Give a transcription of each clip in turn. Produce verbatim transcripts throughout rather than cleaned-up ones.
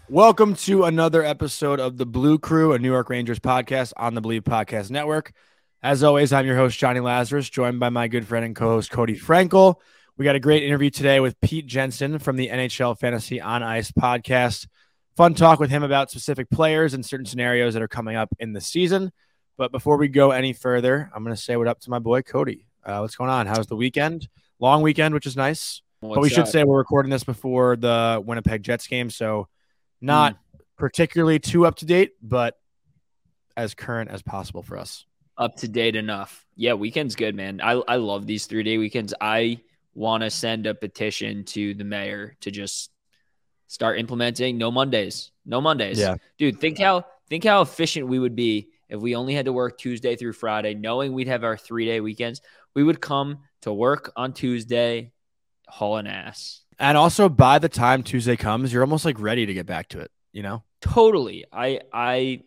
Welcome to another episode of the Blue Crew, a New York Rangers podcast on the Believe Podcast Network. As always, I'm your host, Johnny Lazarus, joined by my good friend and co-host, Cody Frankel. We got a great interview today with Pete Jensen from the N H L Fantasy on Ice podcast. Fun talk with him about specific players and certain scenarios that are coming up in the season. But before we go any further, I'm going to say what up to my boy, Cody. Uh, what's going on? How's the weekend? Long weekend, which is nice. What's but we should up? say we're recording this before the Winnipeg Jets game, so not mm. particularly too up to date, but as current as possible for us. Up to date enough. Yeah, weekend's good, man. I I love these three-day weekends. I want to send a petition to the mayor to just start implementing no Mondays. No Mondays. Yeah. Dude, think how think how efficient we would be if we only had to work Tuesday through Friday, knowing we'd have our three-day weekends. We would come to work on Tuesday, hauling ass. And also, by the time Tuesday comes, you're almost like ready to get back to it, you know? Totally. I, I,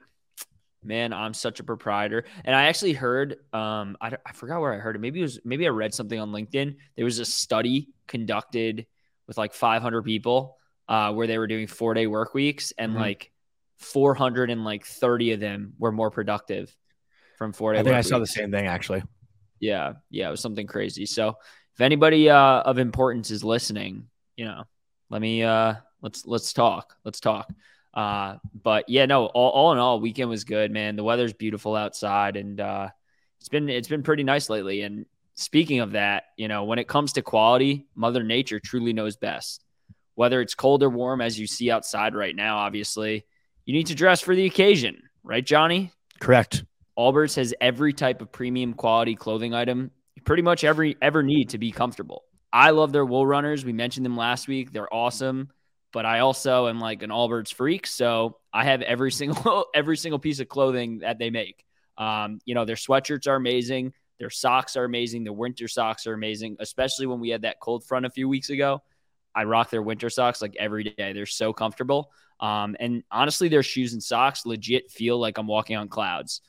man, I'm such a proprietor. And I actually heard, um, I, I forgot where I heard it. Maybe it was, maybe I read something on LinkedIn. There was a study conducted with like five hundred people, uh, where they were doing four day work weeks, and mm-hmm. like four hundred thirty of them were more productive from four day. I think work I saw weeks. the same thing actually. Yeah, yeah, it was something crazy. So if anybody uh, of importance is listening, you know, let me, uh, let's, let's talk, let's talk. Uh, but yeah, no, all, all in all, weekend was good, man. The weather's beautiful outside, and, uh, it's been, it's been pretty nice lately. And speaking of that, you know, when it comes to quality, Mother Nature truly knows best. Whether it's cold or warm, as you see outside right now, obviously, you need to dress for the occasion, right, Johnny? Correct. Allbirds has every type of premium quality clothing item you pretty much every ever need to be comfortable. I love their wool runners. We mentioned them last week. They're awesome. But I also am like an Allbirds freak, so I have every single every single piece of clothing that they make. Um, you know, their sweatshirts are amazing. Their socks are amazing. Their winter socks are amazing, especially when we had that cold front a few weeks ago. I rock their winter socks like every day. They're so comfortable. Um, and honestly, their shoes and socks legit feel like I'm walking on clouds.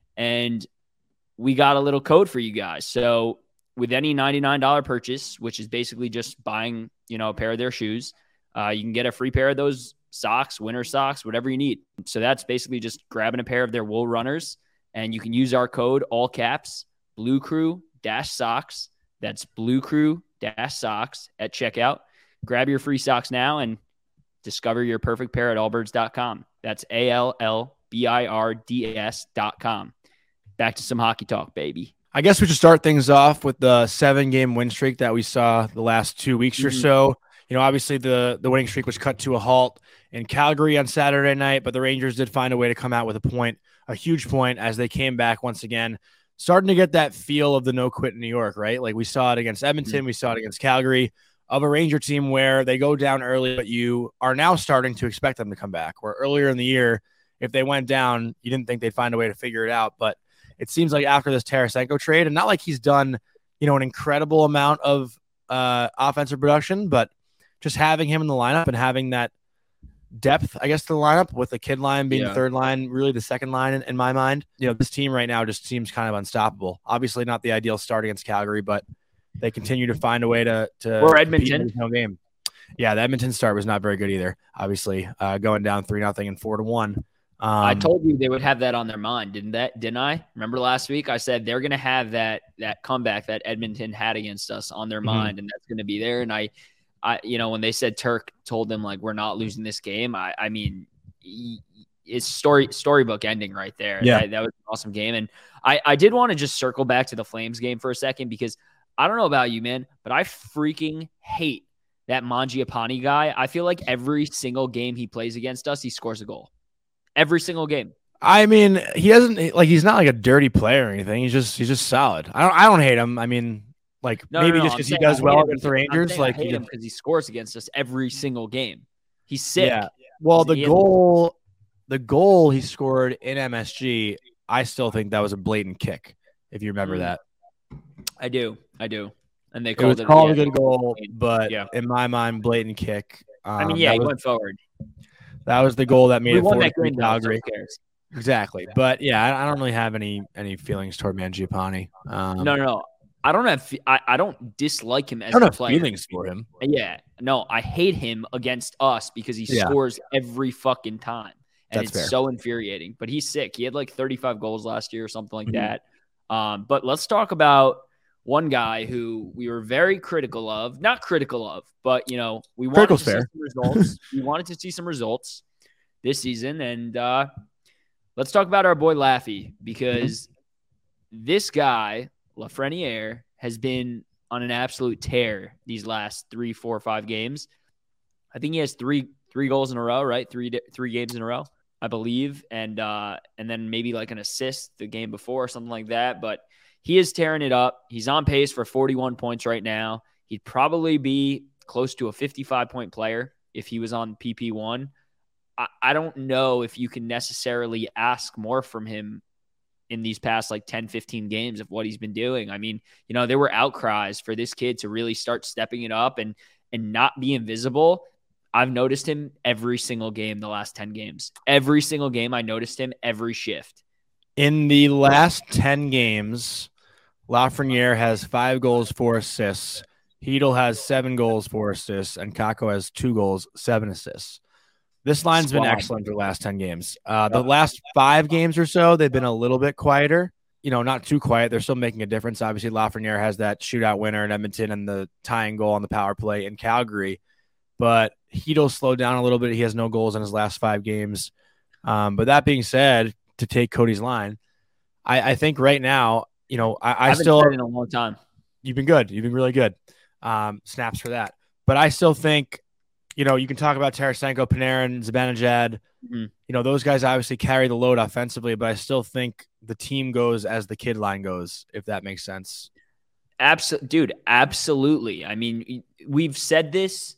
And we got a little code for you guys. So with any ninety-nine dollars purchase, which is basically just buying, you know, a pair of their shoes, uh, you can get a free pair of those socks, winter socks, whatever you need. So that's basically just grabbing a pair of their wool runners, and you can use our code, all caps, Blue Crew dash socks. That's Blue Crew dash socks at checkout. Grab your free socks now and discover your perfect pair at allbirds dot com. That's A L L B I R D S dot com. Back to some hockey talk, baby. I guess we should start things off with the seven-game win streak that we saw the last two weeks mm-hmm. or so. You know, obviously the, the winning streak was cut to a halt in Calgary on Saturday night, but the Rangers did find a way to come out with a point, a huge point, as they came back once again, starting to get that feel of the no-quit in New York, right? Like we saw it against Edmonton, mm-hmm. we saw it against Calgary, of a Ranger team where they go down early, but you are now starting to expect them to come back. Where earlier in the year, if they went down, you didn't think they'd find a way to figure it out, but it seems like after this Tarasenko trade, and not like he's done, you know, an incredible amount of uh, offensive production, but just having him in the lineup and having that depth, I guess, to the lineup, with the kid line being yeah. the third line, really the second line in, in my mind. You know, this team right now just seems kind of unstoppable. Obviously not the ideal start against Calgary, but they continue to find a way to to or Edmonton no game. Yeah, the Edmonton start was not very good either. Obviously, uh, going down three nothing and four to one. Um, I told you they would have that on their mind, didn't that? Didn't I? Remember last week I said they're going to have that that comeback that Edmonton had against us on their mm-hmm. mind, and that's going to be there. And I, I, you know, when they said Turk told them like we're not losing this game, I, I mean, it's story storybook ending right there. Yeah, that, that was an awesome game, and I, I did want to just circle back to the Flames game for a second because I don't know about you, man, but I freaking hate that Mangiapane guy. I feel like every single game he plays against us, he scores a goal. Every single game. I mean, he doesn't like he's not like a dirty player or anything. He's just he's just solid. I don't I don't hate him. I mean, like no, maybe no, no, just because he does well against the Rangers. Like I hate him because he scores against us every single game. He's sick. Yeah. Well, the goal, the goal he scored in M S G, I still think that was a blatant kick. If you remember mm. that, I do, I do. And they it called was it called a yeah, good goal, but yeah. in my mind, blatant kick. Um, I mean, yeah, he was, went forward. That was the goal that made we it won that for game. Calgary. So who cares? Exactly, but yeah, I, I don't really have any any feelings toward Mangiapane. Um, no, no, no. I don't have I, I don't dislike him as I don't a have player. feelings for him. Yeah, no, I hate him against us because he Yeah. scores every fucking time, and That's it's fair. so infuriating. But he's sick. He had like thirty-five goals last year or something like Mhm. that. Um, but let's talk about one guy who we were very critical of, not critical of, but you know, we wanted Critical's to fair. see some results. We wanted to see some results this season, and uh, let's talk about our boy Laffy because this guy Lafreniere has been on an absolute tear these last three, four, five games. I think he has three three goals in a row, right? Three three games in a row, I believe, and uh, and then maybe like an assist the game before or something like that. But he is tearing it up. He's on pace for forty-one points right now. He'd probably be close to a fifty-five point player if he was on P P one. I, I don't know if you can necessarily ask more from him in these past like ten, fifteen games of what he's been doing. I mean, you know, there were outcries for this kid to really start stepping it up and and not be invisible. I've noticed him every single game the last ten games. Every single game I noticed him every shift. In the last ten games, Lafreniere has five goals, four assists. Hedel has seven goals, four assists, and Kako has two goals, seven assists. This line's Squad. been excellent for the last ten games. Uh, the last five games or so, they've been a little bit quieter. You know, not too quiet. They're still making a difference. Obviously, Lafreniere has that shootout winner in Edmonton and the tying goal on the power play in Calgary. But Hedel slowed down a little bit. He has no goals in his last five games. Um, but that being said, to take Cody's line, I, I think right now, you know, I, I, I haven't still said it in a long time. You've been good. You've been really good. Um, snaps for that. But I still think, you know, you can talk about Tarasenko, Panarin, Zibanejad. Mm-hmm. You know, those guys obviously carry the load offensively, but I still think the team goes as the kid line goes, if that makes sense. Absolutely, dude. Absolutely. I mean, we've said this.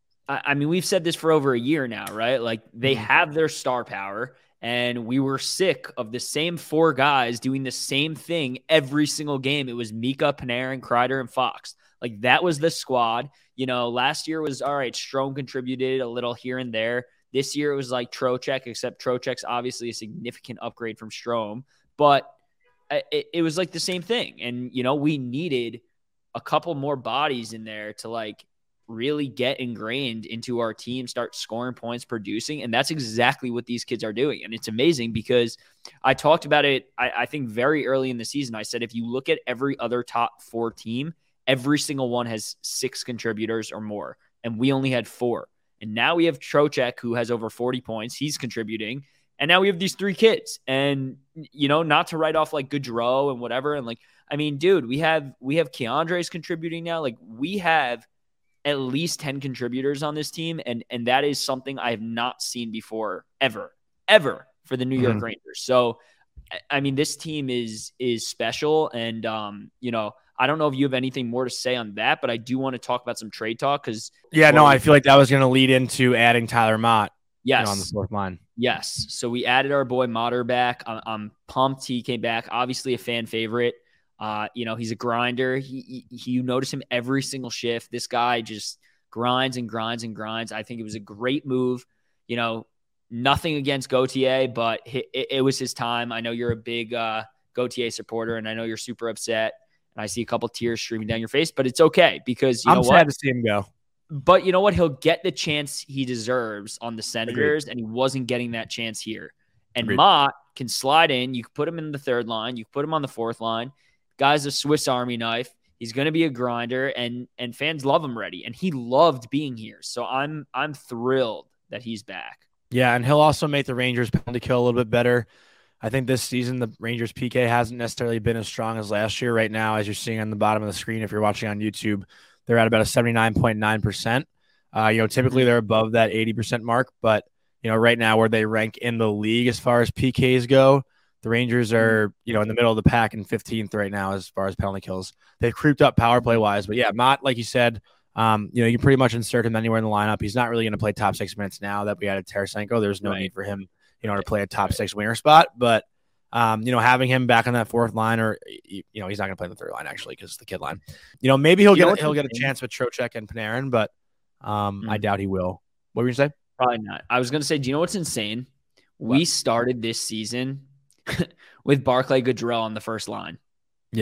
I mean, we've said this for over a year now, right? Like they mm-hmm. have their star power, and we were sick of the same four guys doing the same thing every single game. It was Mika, Panarin, Kreider, and Fox. Like that was the squad. You know, last year was all right. Strome contributed a little here and there. This year it was like Trocheck, except Trocheck's obviously a significant upgrade from Strome, but it, it was like the same thing. And, you know, we needed a couple more bodies in there to like really get ingrained into our team, start scoring points, producing. And that's exactly what these kids are doing. And it's amazing because I talked about it, I, I think very early in the season. I said, if you look at every other top four team, every single one has six contributors or more. And we only had four. And now we have Trocheck, who has over forty points. He's contributing. And now we have these three kids. And, you know, not to write off like Gaudreau and whatever. And like, I mean, dude, we have, we have Keandre's contributing now. Like we have at least ten contributors on this team. And, and that is something I have not seen before, ever, ever for the New York mm-hmm. Rangers. So, I mean, this team is, is special. And, um, you know, I don't know if you have anything more to say on that, but I do want to talk about some trade talk because yeah, no, I feel like that was going to lead into adding Tyler Mott. Yes, you know, on the fourth line. Yes, so we added our boy Motter back. I'm, I'm pumped he came back. Obviously, a fan favorite. Uh, you know, he's a grinder. He, he, you notice him every single shift. This guy just grinds and grinds and grinds. I think it was a great move. You know, nothing against Gauthier, but it, it was his time. I know you're a big uh, Gauthier supporter, and I know you're super upset. And I see a couple tears streaming down your face, but it's okay because you I'm know sad what? to see him go. But you know what? He'll get the chance he deserves on the Senators, Agreed. And he wasn't getting that chance here. And Agreed. Mott can slide in. You can put him in the third line. You can put him on the fourth line. Guy's a Swiss Army knife. He's going to be a grinder, and and fans love him already. And he loved being here. So I'm I'm thrilled that he's back. Yeah, and he'll also make the Rangers penalty kill a little bit better. I think this season the Rangers P K hasn't necessarily been as strong as last year. Right now, as you're seeing on the bottom of the screen, if you're watching on YouTube, they're at about a seventy-nine point nine percent. Uh, you know, typically they're above that eighty percent mark, but you know, right now where they rank in the league as far as P Ks go, the Rangers are, you know, in the middle of the pack and fifteenth right now as far as penalty kills. They've creeped up power play wise, but yeah, Mott, like you said, um, you know, you can pretty much insert him anywhere in the lineup. He's not really going to play top six minutes now that we added Tarasenko. There's no right. need for him, you know, to play a top six winger spot, but Um, you know, having him back on that fourth line, or you know, he's not going to play in the third line actually because it's the kid line. You know, maybe he'll you get he'll get a chance with Trocheck and Panarin, but um, mm. I doubt he will. What were you going to say? Probably not. I was going to say, do you know what's insane? What? We started this season with Barclay Goodrow on the first line. Yeah,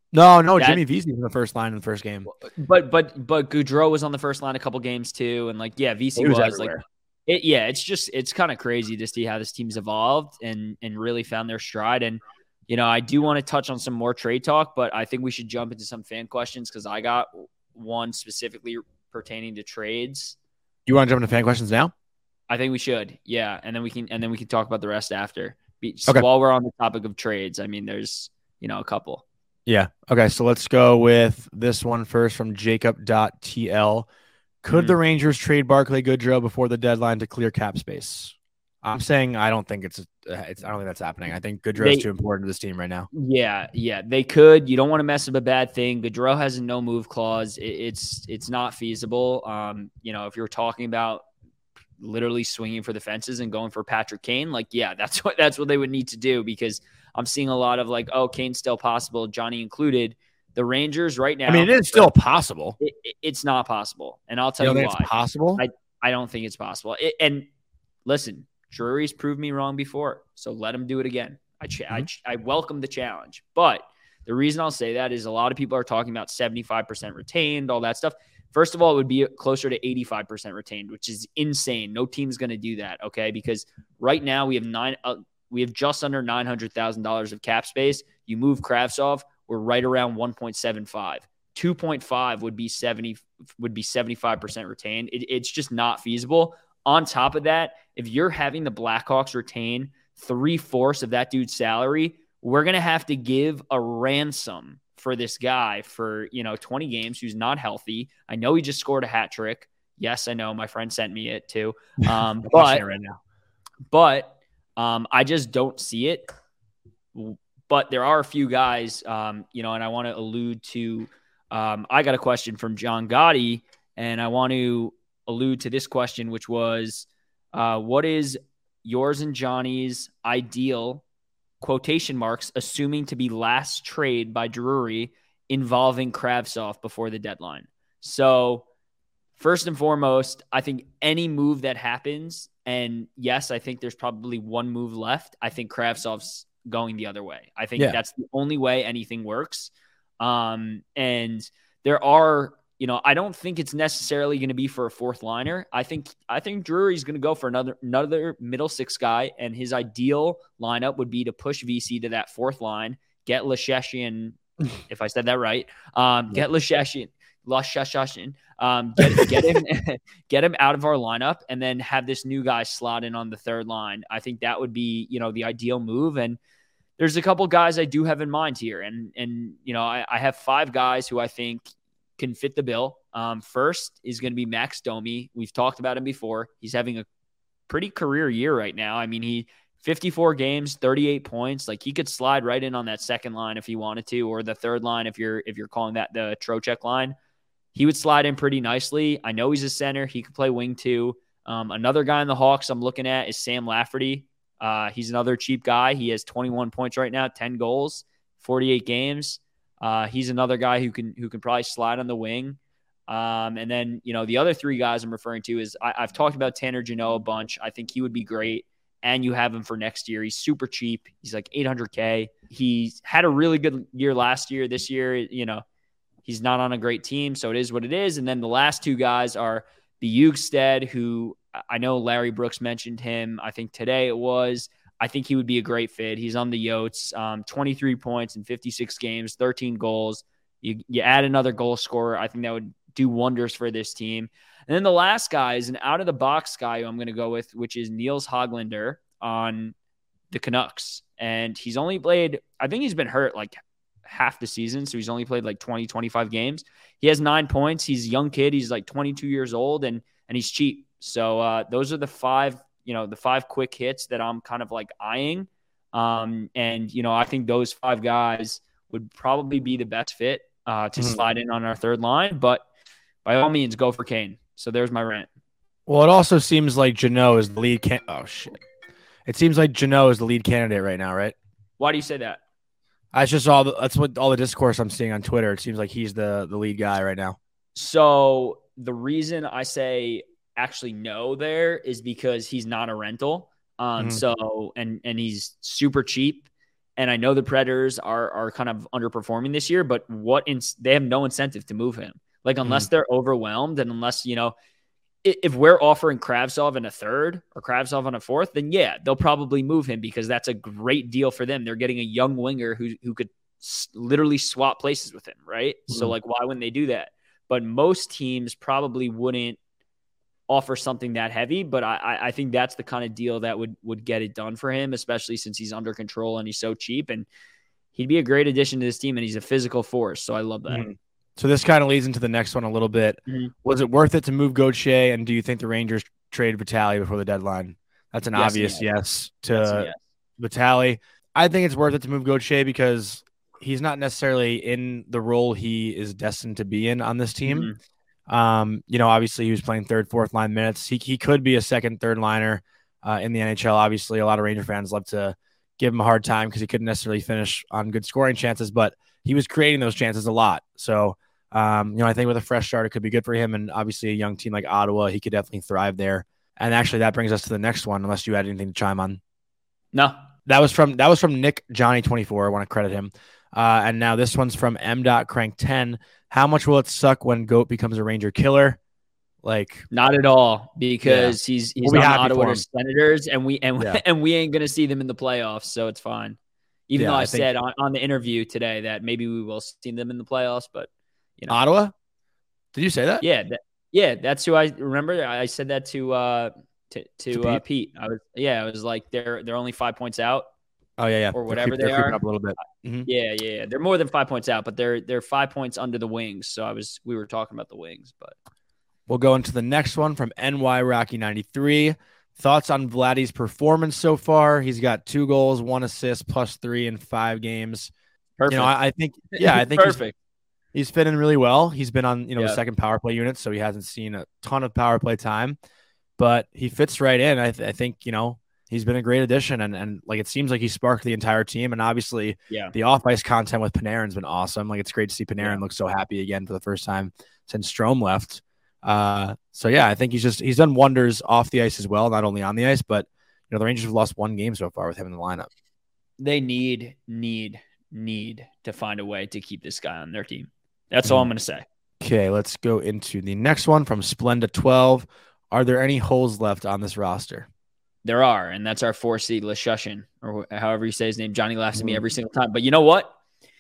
No, no, That, Jimmy Vesey in the first line in the first game. But but but Goudreau was on the first line a couple games too, and like yeah, V C was, was like everywhere. it. Yeah, it's just it's kind of crazy to see how this team's evolved and and really found their stride. And you know, I do want to touch on some more trade talk, but I think we should jump into some fan questions because I got one specifically pertaining to trades. You want to jump into fan questions now? I think we should, yeah, and then we can and then we can talk about the rest after. So Okay. while we're on the topic of trades, I mean, there's you know a couple. Yeah. Okay. So let's go with this one first from Jacob.tl. Could mm-hmm. the Rangers trade Barclay Goodrow before the deadline to clear cap space? I'm saying I don't think it's, it's I don't think that's happening. I think Goodrow is too important to this team right now. Yeah, yeah, they could. You don't want to mess up a bad thing. Goodrow has a no move clause. It, it's it's not feasible. Um, you know, if you're talking about literally swinging for the fences and going for Patrick Kane, like yeah, that's what that's what they would need to do because I'm seeing a lot of like, oh, Kane's still possible, Johnny included. The Rangers right now. I mean, it is still possible. It, it, it's not possible, and I'll tell you, you, you why. It's possible. I I don't think it's possible. It, and listen. Drury's proved me wrong before, so let him do it again. I, ch- mm-hmm. I, I welcome the challenge. But the reason I'll say that is a lot of people are talking about seventy-five percent retained, all that stuff. First of all, it would be closer to eighty-five percent retained, which is insane. No team's going to do that, okay? Because right now we have nine, uh, we have just under nine hundred thousand dollars of cap space. You move Kravtsov, we're right around one point seven five. two point five would be seventy would be seventy-five percent retained. It, it's just not feasible. On top of that, if you're having the Blackhawks retain three-fourths of that dude's salary, we're going to have to give a ransom for this guy for, you know, twenty games who's not healthy. I know he just scored a hat trick. Yes, I know. My friend sent me it too. Um, but right now. but um, I just don't see it. But there are a few guys, um, you know, and I want to allude to um, I got a question from John Gotti, and I want to allude to this question, which was, uh, what is yours and Johnny's ideal quotation marks, assuming to be last trade by Drury involving Kravtsov before the deadline? So first and foremost, I think any move that happens, and yes, I think there's probably one move left. I think Kravtsov's going the other way. I think yeah. that's the only way anything works. Um, and there are, You know, I don't think it's necessarily going to be for a fourth liner. I think I think Drury's going to go for another another middle six guy, and his ideal lineup would be to push V C to that fourth line, get Lesheshian, if I said that right, um, get Lesheshian, Lesheshian, um, get, get him get him out of our lineup, and then have this new guy slot in on the third line. I think that would be, you know, the ideal move. And there's a couple guys I do have in mind here, and and you know, I, I have five guys who I think can fit the bill. Um, first is going to be Max Domi. We've talked about him before. He's having a pretty career year right now. I mean, he fifty-four games, thirty-eight points. Like he could slide right in on that second line if he wanted to, or the third line if you're if you're calling that the Trocheck line. He would slide in pretty nicely. I know he's a center. He could play wing too. Um, another guy in the Hawks I'm looking at is Sam Lafferty. Uh, he's another cheap guy. He has twenty-one points right now, ten goals, forty-eight games. Uh, he's another guy who can who can probably slide on the wing. Um, and then, you know, the other three guys I'm referring to is I, I've talked about Tanner Jeannot a bunch. I think he would be great. And you have him for next year. He's super cheap. He's like eight hundred K. He's had a really good year last year. This year, you know, he's not on a great team, so it is what it is. And then the last two guys are Bjugstad, who I know Larry Brooks mentioned him. I think today it was. I think he would be a great fit. He's on the Yotes, um, twenty-three points in fifty-six games, thirteen goals. You, you add another goal scorer. I think that would do wonders for this team. And then the last guy is an out-of-the-box guy who I'm going to go with, which is Niels Hoglander on the Canucks. And he's only played, I think he's been hurt like half the season, so he's only played like twenty, twenty-five games. He has nine points. He's a young kid. He's like twenty-two years old, and and he's cheap. So uh, those are the five, you know, the five quick hits that I'm kind of like eyeing. Um, and, you know, I think those five guys would probably be the best fit uh, to mm-hmm. slide in on our third line. But by all means, go for Kane. So there's my rant. Well, it also seems like Jeannot is the lead. Can- oh, shit. It seems like Jeannot is the lead candidate right now, right? Why do you say that? That's just all. The, that's what all the discourse I'm seeing on Twitter. It seems like he's the the lead guy right now. So the reason I say actually no there is because he's not a rental. Um, mm-hmm. So and and he's super cheap. And I know the Predators are are kind of underperforming this year, but what in, they have no incentive to move him. Like unless mm. they're overwhelmed and unless, you know, if we're offering Kravtsov in a third or Kravtsov on a fourth, then yeah, they'll probably move him because that's a great deal for them. They're getting a young winger who who could s- literally swap places with him, right? Mm. So like, why wouldn't they do that? But most teams probably wouldn't offer something that heavy, but I I think that's the kind of deal that would would get it done for him, especially since he's under control and he's so cheap, and he'd be a great addition to this team, and he's a physical force. So I love that. Mm. So this kind of leads into the next one a little bit. Mm-hmm. Was it worth it to move Gauthier, and do you think the Rangers trade Vitale before the deadline? That's an yes, obvious yes, yes to yes, yes. Vitale. I think it's worth it to move Gauthier because he's not necessarily in the role he is destined to be in on this team. Mm-hmm. Um, you know, obviously he was playing third, fourth line minutes. He he could be a second, third liner uh, in the N H L. Obviously, a lot of Ranger fans love to give him a hard time because he couldn't necessarily finish on good scoring chances, but he was creating those chances a lot. So, um, you know, I think with a fresh start, it could be good for him. And obviously a young team like Ottawa, he could definitely thrive there. And actually that brings us to the next one, unless you had anything to chime on. No, that was from, that was from Nick Johnny twenty-four. I want to credit him. Uh, and now this one's from M. Crank ten. How much will it suck when Goat becomes a Ranger killer? Like not at all, because yeah. he's, he's we'll on Ottawa Senators and we, and, yeah. and we ain't going to see them in the playoffs. So it's fine. Even yeah, though I, I said on, on the interview today that maybe we will see them in the playoffs, but you know, Ottawa. Did you say that? Yeah, that, yeah, that's who I remember. I said that to uh to to, to uh, Pete. I was yeah, I was like they're they're only five points out. Oh yeah, yeah, or whatever they're, they they're are. Up a little bit. Mm-hmm. Yeah, yeah, yeah, they're more than five points out, but they're they're five points under the Wings. So I was we were talking about the Wings, but we'll go into the next one from N Y Rocky ninety-three. Thoughts on Vladdy's performance so far? He's got two goals, one assist, plus three in five games. Perfect. You know, I, I think, yeah, I think perfect. He's, he's fitting really well. He's been on, you know, yeah. the second power play unit, so he hasn't seen a ton of power play time, but he fits right in. I, th- I think, you know, he's been a great addition, and and like it seems like he sparked the entire team. And obviously, yeah, the off ice content with Panarin's been awesome. Like it's great to see Panarin yeah. look so happy again for the first time since Strome left. Uh, so yeah, I think he's just, he's done wonders off the ice as well, not only on the ice, but you know, the Rangers have lost one game so far with him in the lineup. They need, need, need to find a way to keep this guy on their team. That's mm-hmm. all I'm going to say. Okay. Let's go into the next one from Splenda twelve. Are there any holes left on this roster? There are. And that's our four C Leshushin, or however you say his name. Johnny laughs mm-hmm. at me every single time, but you know what?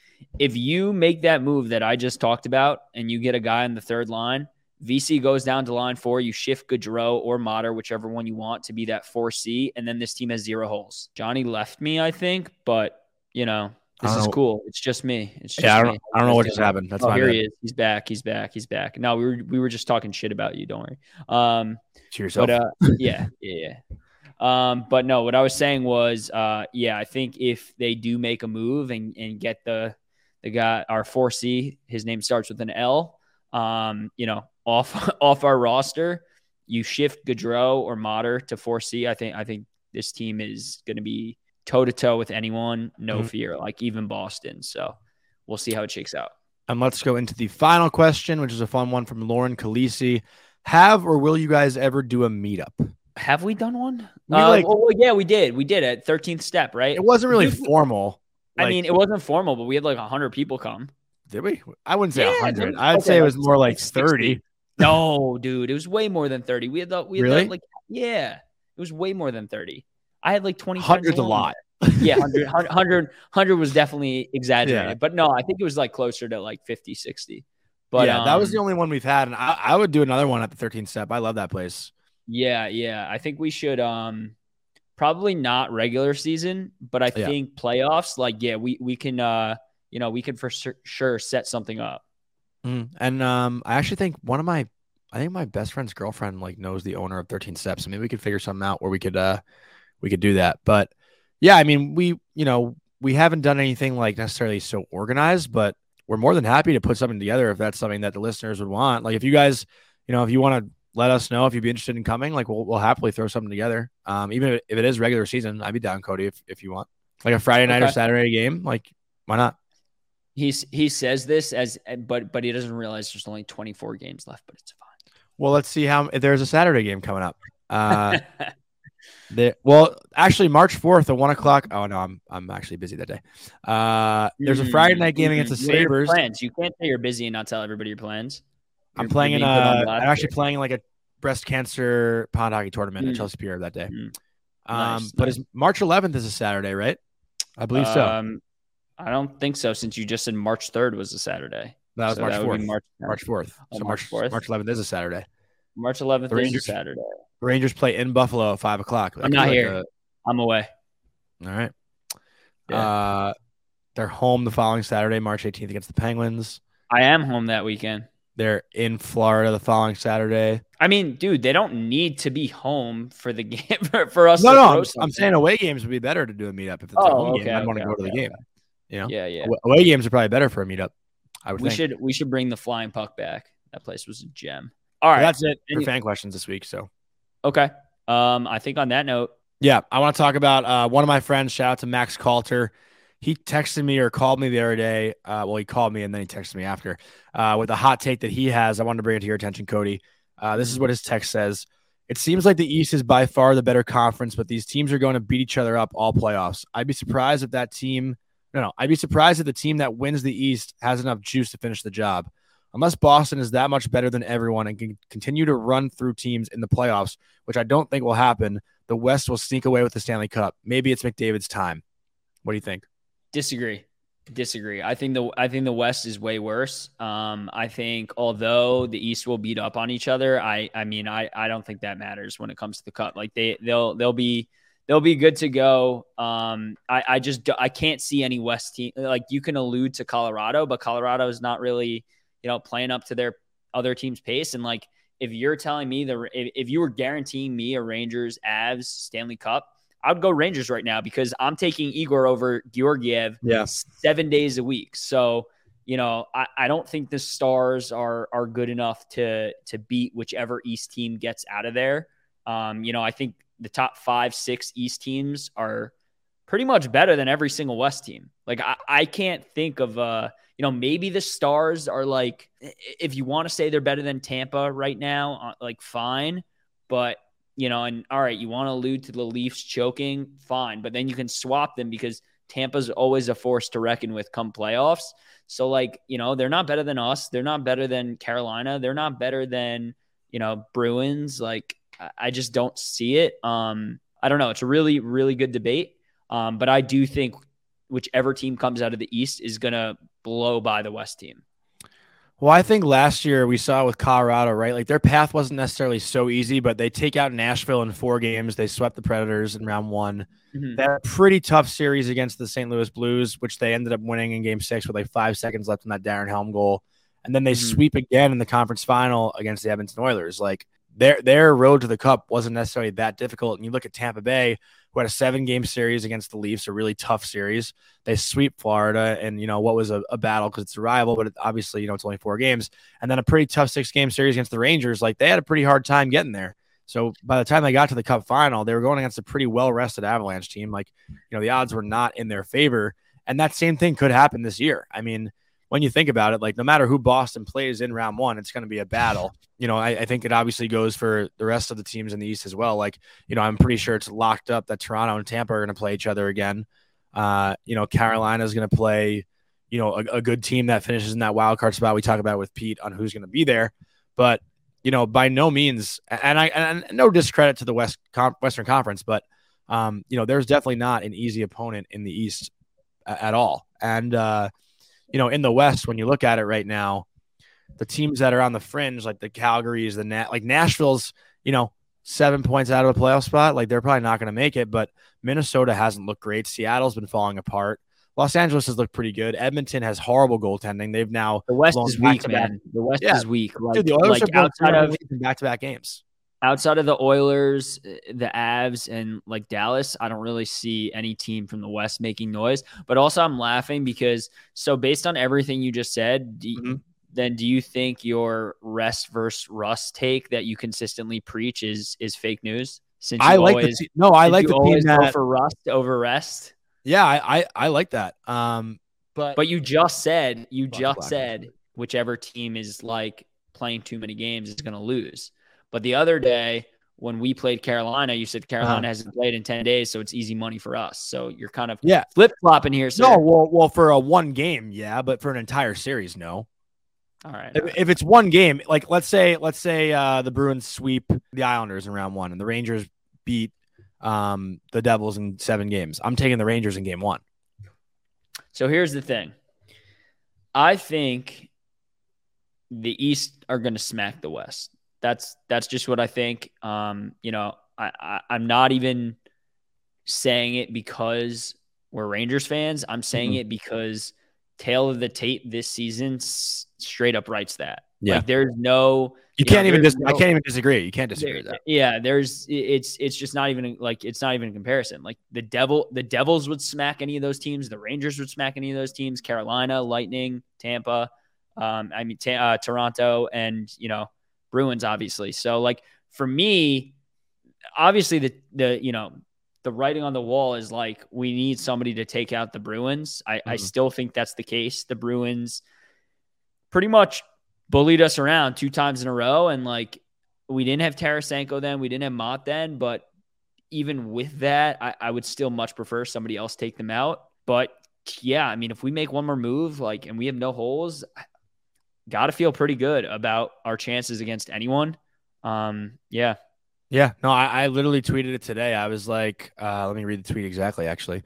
If you make that move that I just talked about and you get a guy on the third line, V C goes down to line four. You shift Gaudreau or Motter, whichever one you want, to be that four C, and then this team has zero holes. Johnny left me, I think, but you know this is cool. It's just me. It's just yeah, I don't, me. I don't know what just happened. That's oh, my here bad. he is. He's back. He's back. He's back. No, we were we were just talking shit about you. Don't worry. Um, to yourself. But uh, yeah, yeah, yeah. Um, but no, what I was saying was, uh, yeah, I think if they do make a move and and get the the guy, our four C, his name starts with an L. Um, you know. Off off our roster, you shift Gaudreau or Motter to four C. I think I think this team is going to be toe to toe with anyone, no mm-hmm. fear, like even Boston. So we'll see how it shakes out. And let's go into the final question, which is a fun one from Lauren Khaleesi. Have or will you guys ever do a meetup? Have we done one? We uh, like, well, yeah, we did. We did at thirteenth Step, right? It wasn't really formal. I like, mean, it wasn't formal, but we had like one hundred people come. Did we? I wouldn't say yeah, one hundred. I'd okay, say it was more like thirty. No, dude, it was way more than thirty. We had the, we had really? the, like, yeah, it was way more than thirty. I had like twenty. Hundred's a lot. Yeah, one hundred, one hundred, one hundred was definitely exaggerated. Yeah. But no, I think it was like closer to like fifty, sixty. But yeah, um, that was the only one we've had. And I, I would do another one at the thirteenth Step. I love that place. Yeah, yeah. I think we should um probably not regular season, but I think yeah. playoffs, like, yeah, we, we can, uh, you know, we can for sure set something up. Mm. And um, I actually think one of my, I think my best friend's girlfriend like knows the owner of thirteenth Steps. So maybe we could figure something out where we could, uh, we could do that. But yeah, I mean, we, you know, we haven't done anything like necessarily so organized, but we're more than happy to put something together if that's something that the listeners would want. Like if you guys, you know, if you want to let us know if you'd be interested in coming, like we'll, we'll happily throw something together. Um, even if it is regular season, I'd be down, Cody, if, if you want like a Friday night okay. or Saturday game, like why not? He's, he says this as, but, but he doesn't realize there's only twenty-four games left, but it's fine. Well, let's see how if there's a Saturday game coming up. Uh, There, well, actually, March fourth at one o'clock. Oh no, I'm I'm actually busy that day. Uh, there's a Friday night game against the What are your Sabres. plans? You can't say you're busy and not tell everybody your plans. I'm You're, playing you're in being put on a. blast I'm actually here. playing in like a breast cancer pond hockey tournament Mm. at Chelsea Pier that day. Mm. Um, Nice, but nice. is March eleventh is a Saturday, right? I believe so. Um, I don't think so, since you just said March third was a Saturday. That was So March that would fourth. be March March fourth. Oh, So March March fourth? March eleventh is a Saturday. March eleventh The is a Rangers- Saturday. Rangers play in Buffalo at five o'clock. That I'm could not be like here. a- I'm away. all right. Yeah. Uh, they're home the following Saturday, March eighteenth against the Penguins. I am home that weekend. They're in Florida the following Saturday. I mean, dude, they don't need to be home for the game for, for us No, to no, throw I'm, something. I'm saying away games would be better to do a meetup. If it's Oh, a home okay, game, I'd want to okay, go to the okay, game. You know, Yeah, yeah. Awa- away games are probably better for a meetup. I would We think. should we should bring the flying puck back. That place was a gem. All Well, right. that's it for Any- fan questions this week. So Okay. Um, I think on that note, yeah, I want to talk about uh, one of my friends. Shout out to Max Calter. He texted me or called me the other day. Uh, well, he called me and then he texted me after uh, with a hot take that he has. I wanted to bring it to your attention, Cody. Uh, this is what his text says. It seems like the East is by far the better conference, but these teams are going to beat each other up all playoffs. I'd be surprised if that team, no, no, I'd be surprised if the team that wins the East has enough juice to finish the job. Unless Boston is that much better than everyone and can continue to run through teams in the playoffs, which I don't think will happen, the West will sneak away with the Stanley Cup. Maybe it's McDavid's time. What do you think? disagree. Disagree. I think the I think the West is way worse. Um, I think although the East will beat up on each other, I I mean I I don't think that matters when it comes to the cup. Like they they'll they'll be they'll be good to go. Um, I I just I can't see any West team. Like you can allude to Colorado, but Colorado is not really, you know, playing up to their other team's pace. And like if you're telling me the if, if you were guaranteeing me a Rangers Avs Stanley Cup, I would go Rangers right now because I'm taking Igor over Georgiev Yeah. seven days a week. So, you know, I, I don't think the Stars are are good enough to to beat whichever East team gets out of there. Um, you know, I think the top five, six East teams are pretty much better than every single West team. Like I, I can't think of uh, you know, maybe the Stars are like, if you want to say they're better than Tampa right now, like fine, but you know, and all right, you want to allude to the Leafs choking, fine, but then you can swap them because Tampa's always a force to reckon with come playoffs. So like, you know, they're not better than us. They're not better than Carolina. They're not better than, you know, Bruins. Like I just don't see it. Um, I don't know. It's a really, really good debate. Um, but I do think whichever team comes out of the East is going to blow by the West team. Well, I think last year we saw with Colorado, right? Like their path wasn't necessarily so easy, but they take out Nashville in four games. They swept the Predators in round one. Mm-hmm. They had a pretty tough series against the Saint Louis Blues, which they ended up winning in game six with like five seconds left in that Darren Helm goal. And then they Mm-hmm. sweep again in the conference final against the Edmonton Oilers. Like their their road to the Cup wasn't necessarily that difficult. And you look at Tampa Bay, who had a seven-game series against the Leafs, a really tough series. They sweep Florida, and you know what was a, a battle because it's a rival, but it, obviously you know it's only four games. And then a pretty tough six-game series against the Rangers. Like they had a pretty hard time getting there. So by the time they got to the Cup final, they were going against a pretty well-rested Avalanche team. Like you know the odds were not in their favor, and that same thing could happen this year. I mean, when you think about it, like no matter who Boston plays in round one, it's going to be a battle. You know, I, I think it obviously goes for the rest of the teams in the East as well. Like, you know, I'm pretty sure it's locked up that Toronto and Tampa are going to play each other again. Uh, you know, Carolina is going to play, you know, a, a good team that finishes in that wild card spot. We talk about with Pete on who's going to be there, but you know, by no means, and I and no discredit to the West Western Conference, but um, you know, there's definitely not an easy opponent in the East a, at all. And uh, you know, in the West, when you look at it right now, the teams that are on the fringe, like the Calgarys, the Nat, like Nashville's, you know, seven points out of a playoff spot. Like they're probably not going to make it, but Minnesota hasn't looked great. Seattle's been falling apart. Los Angeles has looked pretty good. Edmonton has horrible goaltending. They've now The West blown is weak, back-to-back- man. The West Yeah. is weak. Like, Dude, the Oilers like are both outside of back-to-back games. outside of the Oilers, the Avs, and like Dallas, I don't really see any team from the West making noise. But also, I'm laughing because so based on everything you just said, do, Mm-hmm. then do you think your rest versus rust take that you consistently preach is is fake news? Since I you like always, the te- no, I since like you the team always go that for rust over rest. yeah, I, I I like that. Um, but But you just said you Black, just black, said whichever team is like playing too many games is going to lose. But the other day when we played Carolina, you said Carolina Uh-huh. hasn't played in ten days, so it's easy money for us. So you're kind of Yeah. flip flopping here, sir. No, well, well, for a one game, yeah, but for an entire series, no. All right. If, all right. if it's one game, like let's say, let's say uh, the Bruins sweep the Islanders in round one, and the Rangers beat um, the Devils in seven games. I'm taking the Rangers in game one. So here's the thing. I think the East are going to smack the West. That's that's just what I think. Um, you know, I, I I'm not even saying it because we're Rangers fans. I'm saying Mhm. it because tail of the tape this season s- straight up writes that. Yeah. Like there's no You you can't know, even there's dis- I no- can't even disagree. You can't disagree with there- that. yeah, there's it's it's just not even like it's not even a comparison. Like the devil, the Devils would smack any of those teams. The Rangers would smack any of those teams. Carolina, Lightning, Tampa, um, I mean ta- uh, Toronto, and you know Bruins, obviously. So like for me, obviously the the you know the writing on the wall is like we need somebody to take out the Bruins. I, I Mhm. still think that's the case. The Bruins pretty much bullied us around two times in a row, and like we didn't have Tarasenko then, we didn't have Mott then, but even with that, I, I would still much prefer somebody else take them out. But yeah, I mean, if we make one more move, like, and we have no holes, got to feel pretty good about our chances against anyone. Um, yeah. Yeah, no, I, I literally tweeted it today. I was like, uh, let me read the tweet exactly, actually.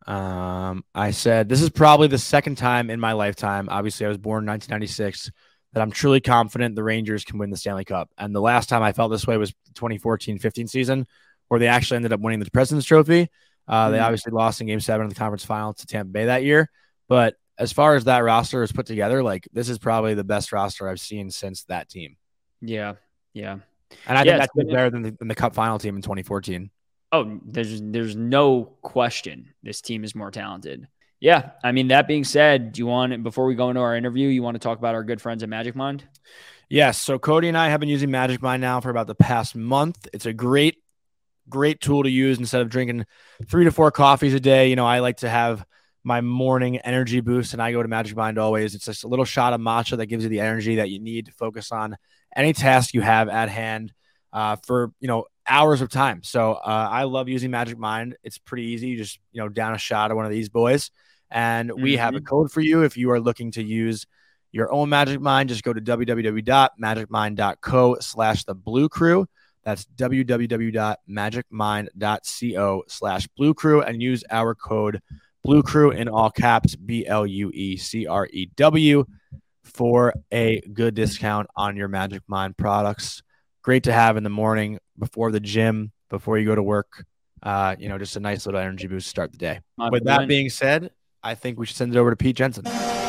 Um, I said, this is probably the second time in my lifetime, obviously I was born in nineteen ninety-six, that I'm truly confident the Rangers can win the Stanley Cup. And the last time I felt this way was twenty fourteen fifteen season, where they actually ended up winning the President's Trophy. Uh, they Mm. obviously lost in game seven of the conference final to Tampa Bay that year. But as far as that roster is put together, like this is probably the best roster I've seen since that team. Yeah. Yeah. And I Yeah, think it's that's been- better than the, than the Cup final team in twenty fourteen. Oh, there's there's no question this team is more talented. Yeah, I mean, that being said, do you want, before we go into our interview, you want to talk about our good friends at Magic Mind? Yes. So Cody and I have been using Magic Mind now for about the past month. It's a great, great tool to use instead of drinking three to four coffees a day. You know, I like to have my morning energy boost, and I go to Magic Mind always. It's just a little shot of matcha that gives you the energy that you need to focus on any task you have at hand uh, for, you know, hours of time. So uh, I love using Magic Mind. It's pretty easy. You just, you know, down a shot of one of these boys. And we Mm-hmm. have a code for you if you are looking to use your own Magic Mind. Just go to www.magicmind.co slash the Blue Crew. That's www.magicmind.co slash Blue Crew and use our code Blue Crew in all caps, B L U E C R E W, for a good discount on your Magic Mind products. Great to have in the morning before the gym, before you go to work. Uh, you know, just a nice little energy boost to start the day. My With that point. being said, I think we should send it over to Pete Jensen.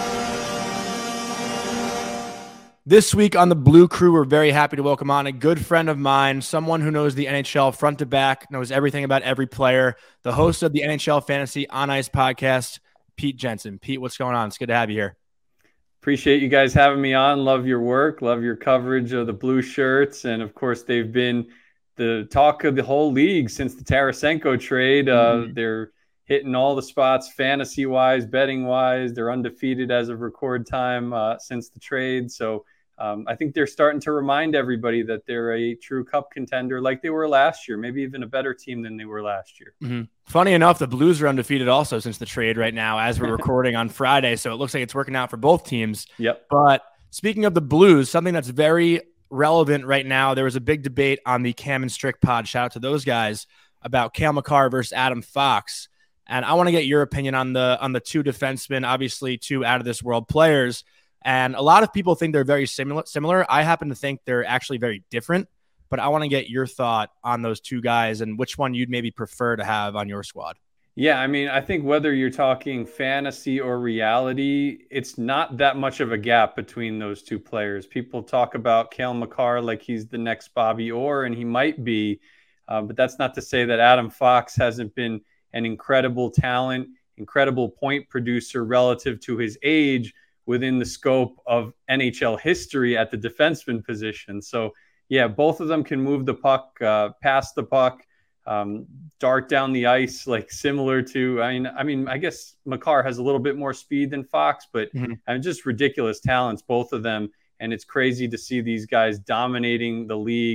This week on the Blue Crew, we're very happy to welcome on a good friend of mine, someone who knows the N H L front to back, knows everything about every player, the host of the N H L Fantasy on Ice podcast, Pete Jensen. Pete, what's going on? It's good to have you here. Appreciate you guys having me on. Love your work. Love your coverage of the Blue Shirts. And, of course, they've been the talk of the whole league since the Tarasenko trade. Uh, Mhm. They're hitting all the spots fantasy-wise, betting-wise. They're undefeated as of record time uh, since the trade. So um, I think they're starting to remind everybody that they're a true cup contender like they were last year, maybe even a better team than they were last year. Mm-hmm. Funny enough, the Blues are undefeated also since the trade right now as we're recording on Friday. So it looks like it's working out for both teams. Yep. But speaking of the Blues, something that's very relevant right now, there was a big debate on the Cam and Strick pod. Shout out to those guys about Cale Makar versus Adam Fox. And I want to get your opinion on the on the two defensemen, obviously two out of this world players. And a lot of people think they're very similar. Similar. I happen to think they're actually very different. But I want to get your thought on those two guys and which one you'd maybe prefer to have on your squad. Yeah, I mean, I think whether you're talking fantasy or reality, it's not that much of a gap between those two players. People talk about Cale Makar like he's the next Bobby Orr, and he might be. Uh, but that's not to say that Adam Fox hasn't been an incredible talent, incredible point producer relative to his age within the scope of N H L history at the defenseman position. So, yeah, both of them can move the puck, uh, pass the puck, um, dart down the ice, like similar to, I mean, I mean, I guess Makar has a little bit more speed than Fox, but Mm-hmm. I mean, just ridiculous talents, both of them. And it's crazy to see these guys dominating the league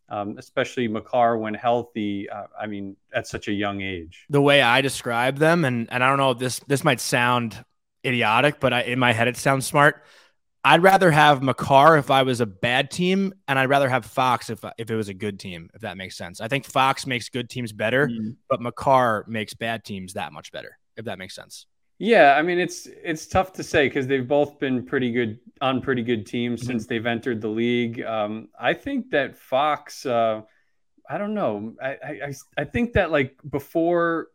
um, especially Makar when healthy. Uh, I mean, at such a young age. The way I describe them, and, and I don't know if this, this might sound idiotic, but I, in my head, it sounds smart. I'd rather have Makar if I was a bad team, and I'd rather have Fox if if it was a good team, if that makes sense. I think Fox makes good teams better, mm-hmm. but Makar makes bad teams that much better, if that makes sense. Yeah, I mean, it's it's tough to say because they've both been pretty good on pretty good teams mm-hmm. since they've entered the league. Um, I think that Fox, uh, I don't know. I, I I think that like before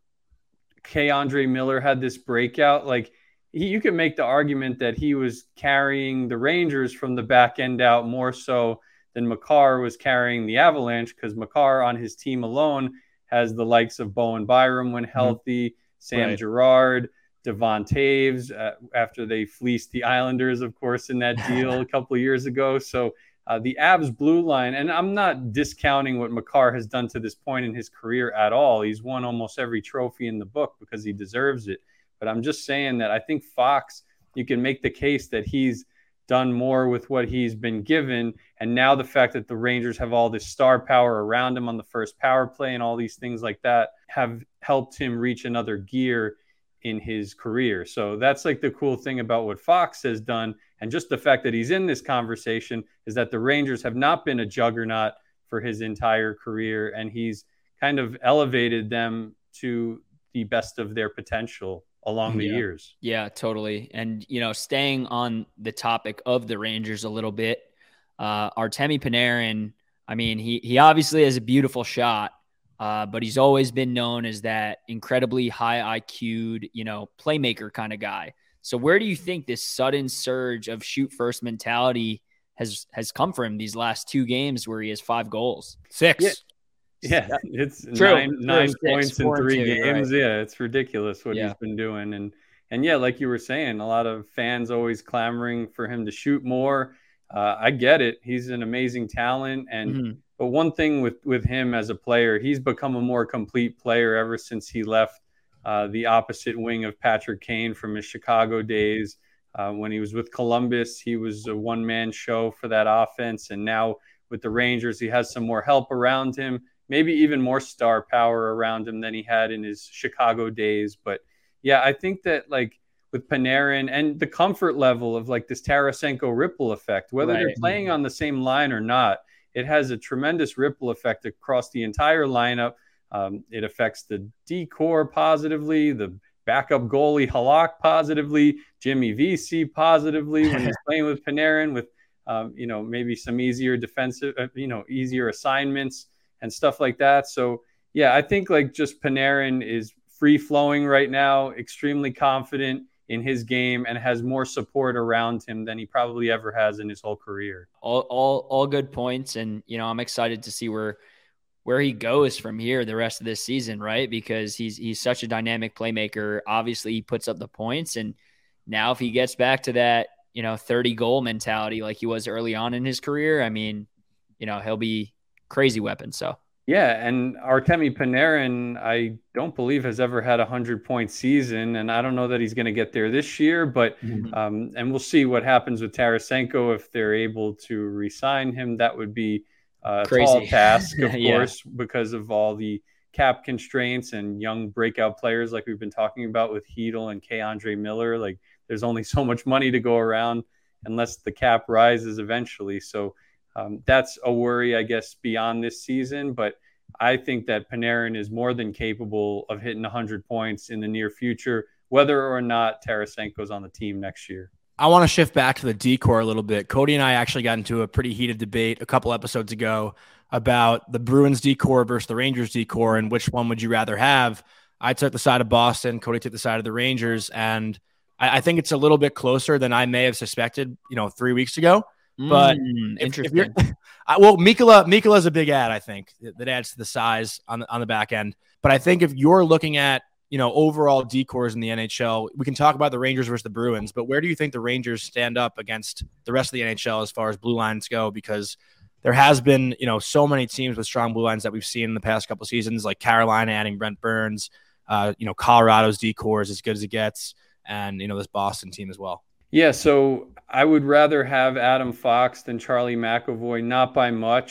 K'Andre Miller had this breakout, like he, you could make the argument that he was carrying the Rangers from the back end out more so than Makar was carrying the Avalanche, because Makar on his team alone has the likes of Bowen Byram when healthy, mm-hmm. Sam right. Girard, Devon Taves, uh, after they fleeced the Islanders, of course, in that deal a couple of years ago. So uh, the Avs blue line, and I'm not discounting what Makar has done to this point in his career at all. He's won almost every trophy in the book because he deserves it. But I'm just saying that I think Fox, you can make the case that he's done more with what he's been given. And now the fact that the Rangers have all this star power around him on the first power play and all these things like that have helped him reach another gear in his career. So that's like the cool thing about what Fox has done. And just the fact that he's in this conversation is that the Rangers have not been a juggernaut for his entire career. And he's kind of elevated them to the best of their potential along the yeah. years. Yeah, totally. And, you know, staying on the topic of the Rangers a little bit, uh, Artemi Panarin, I mean, he he obviously has a beautiful shot, uh, but he's always been known as that incredibly high I Q'd, you know, playmaker kind of guy. So where do you think this sudden surge of shoot first mentality has has come from these last two games where he has five goals? Six. Yeah. Yeah, it's True. nine True. nine Six, points in three two, games. right. Yeah, it's ridiculous what yeah. he's been doing. And and yeah, like you were saying, a lot of fans always clamoring for him to shoot more. Uh, I get it. He's an amazing talent. And mm-hmm. but one thing with, with him as a player, he's become a more complete player ever since he left uh, the opposite wing of Patrick Kane from his Chicago days. Uh, when he was with Columbus, he was a one-man show for that offense. And now with the Rangers, he has some more help around him. Maybe even more star power around him than he had in his Chicago days. But yeah, I think that like with Panarin and the comfort level of like this Tarasenko ripple effect, whether right. they're playing on the same line or not, it has a tremendous ripple effect across the entire lineup. Um, it affects the D-core positively, the backup goalie Halak positively, Jimmy Vesey positively when he's playing with Panarin with, um, you know, maybe some easier defensive, uh, you know, easier assignments and stuff like that. So, yeah, I think like just Panarin is free flowing right now, extremely confident in his game, and has more support around him than he probably ever has in his whole career. All, all, all good points. And, you know, I'm excited to see where, where he goes from here the rest of this season, right? Because he's, he's such a dynamic playmaker. Obviously he puts up the points, and now if he gets back to that, you know, thirty goal mentality, like he was early on in his career, I mean, you know, he'll be crazy weapon. So yeah, and Artemi Panarin, I don't believe has ever had a hundred point season, and I don't know that he's going to get there this year. But mm-hmm. um, and we'll see what happens with Tarasenko if they're able to re-sign him. That would be a Crazy. tall task, of yeah. course, because of all the cap constraints and young breakout players like we've been talking about with Hedl and K'Andre Miller. Like, there's only so much money to go around unless the cap rises eventually. So. Um, that's a worry, I guess, beyond this season. But I think that Panarin is more than capable of hitting one hundred points in the near future, whether or not Tarasenko's on the team next year. I want to shift back to the D-core a little bit. Cody and I actually got into a pretty heated debate a couple episodes ago about the Bruins D-core versus the Rangers D-core and which one would you rather have. I took the side of Boston. Cody took the side of the Rangers. And I, I think it's a little bit closer than I may have suspected, you know, three weeks ago. But mm, if, interesting. If you're, I, well, Mikkola Mikkola's a big ad, I think, that adds to the size on the, on the back end. But I think if you're looking at, you know, overall D-cores in the N H L, we can talk about the Rangers versus the Bruins, but where do you think the Rangers stand up against the rest of the N H L as far as blue lines go? Because there has been, you know, so many teams with strong blue lines that we've seen in the past couple of seasons, like Carolina adding Brent Burns, uh, you know, Colorado's D-core is as good as it gets, and, you know, this Boston team as well. Yeah, so I would rather have Adam Fox than Charlie McAvoy, not by much.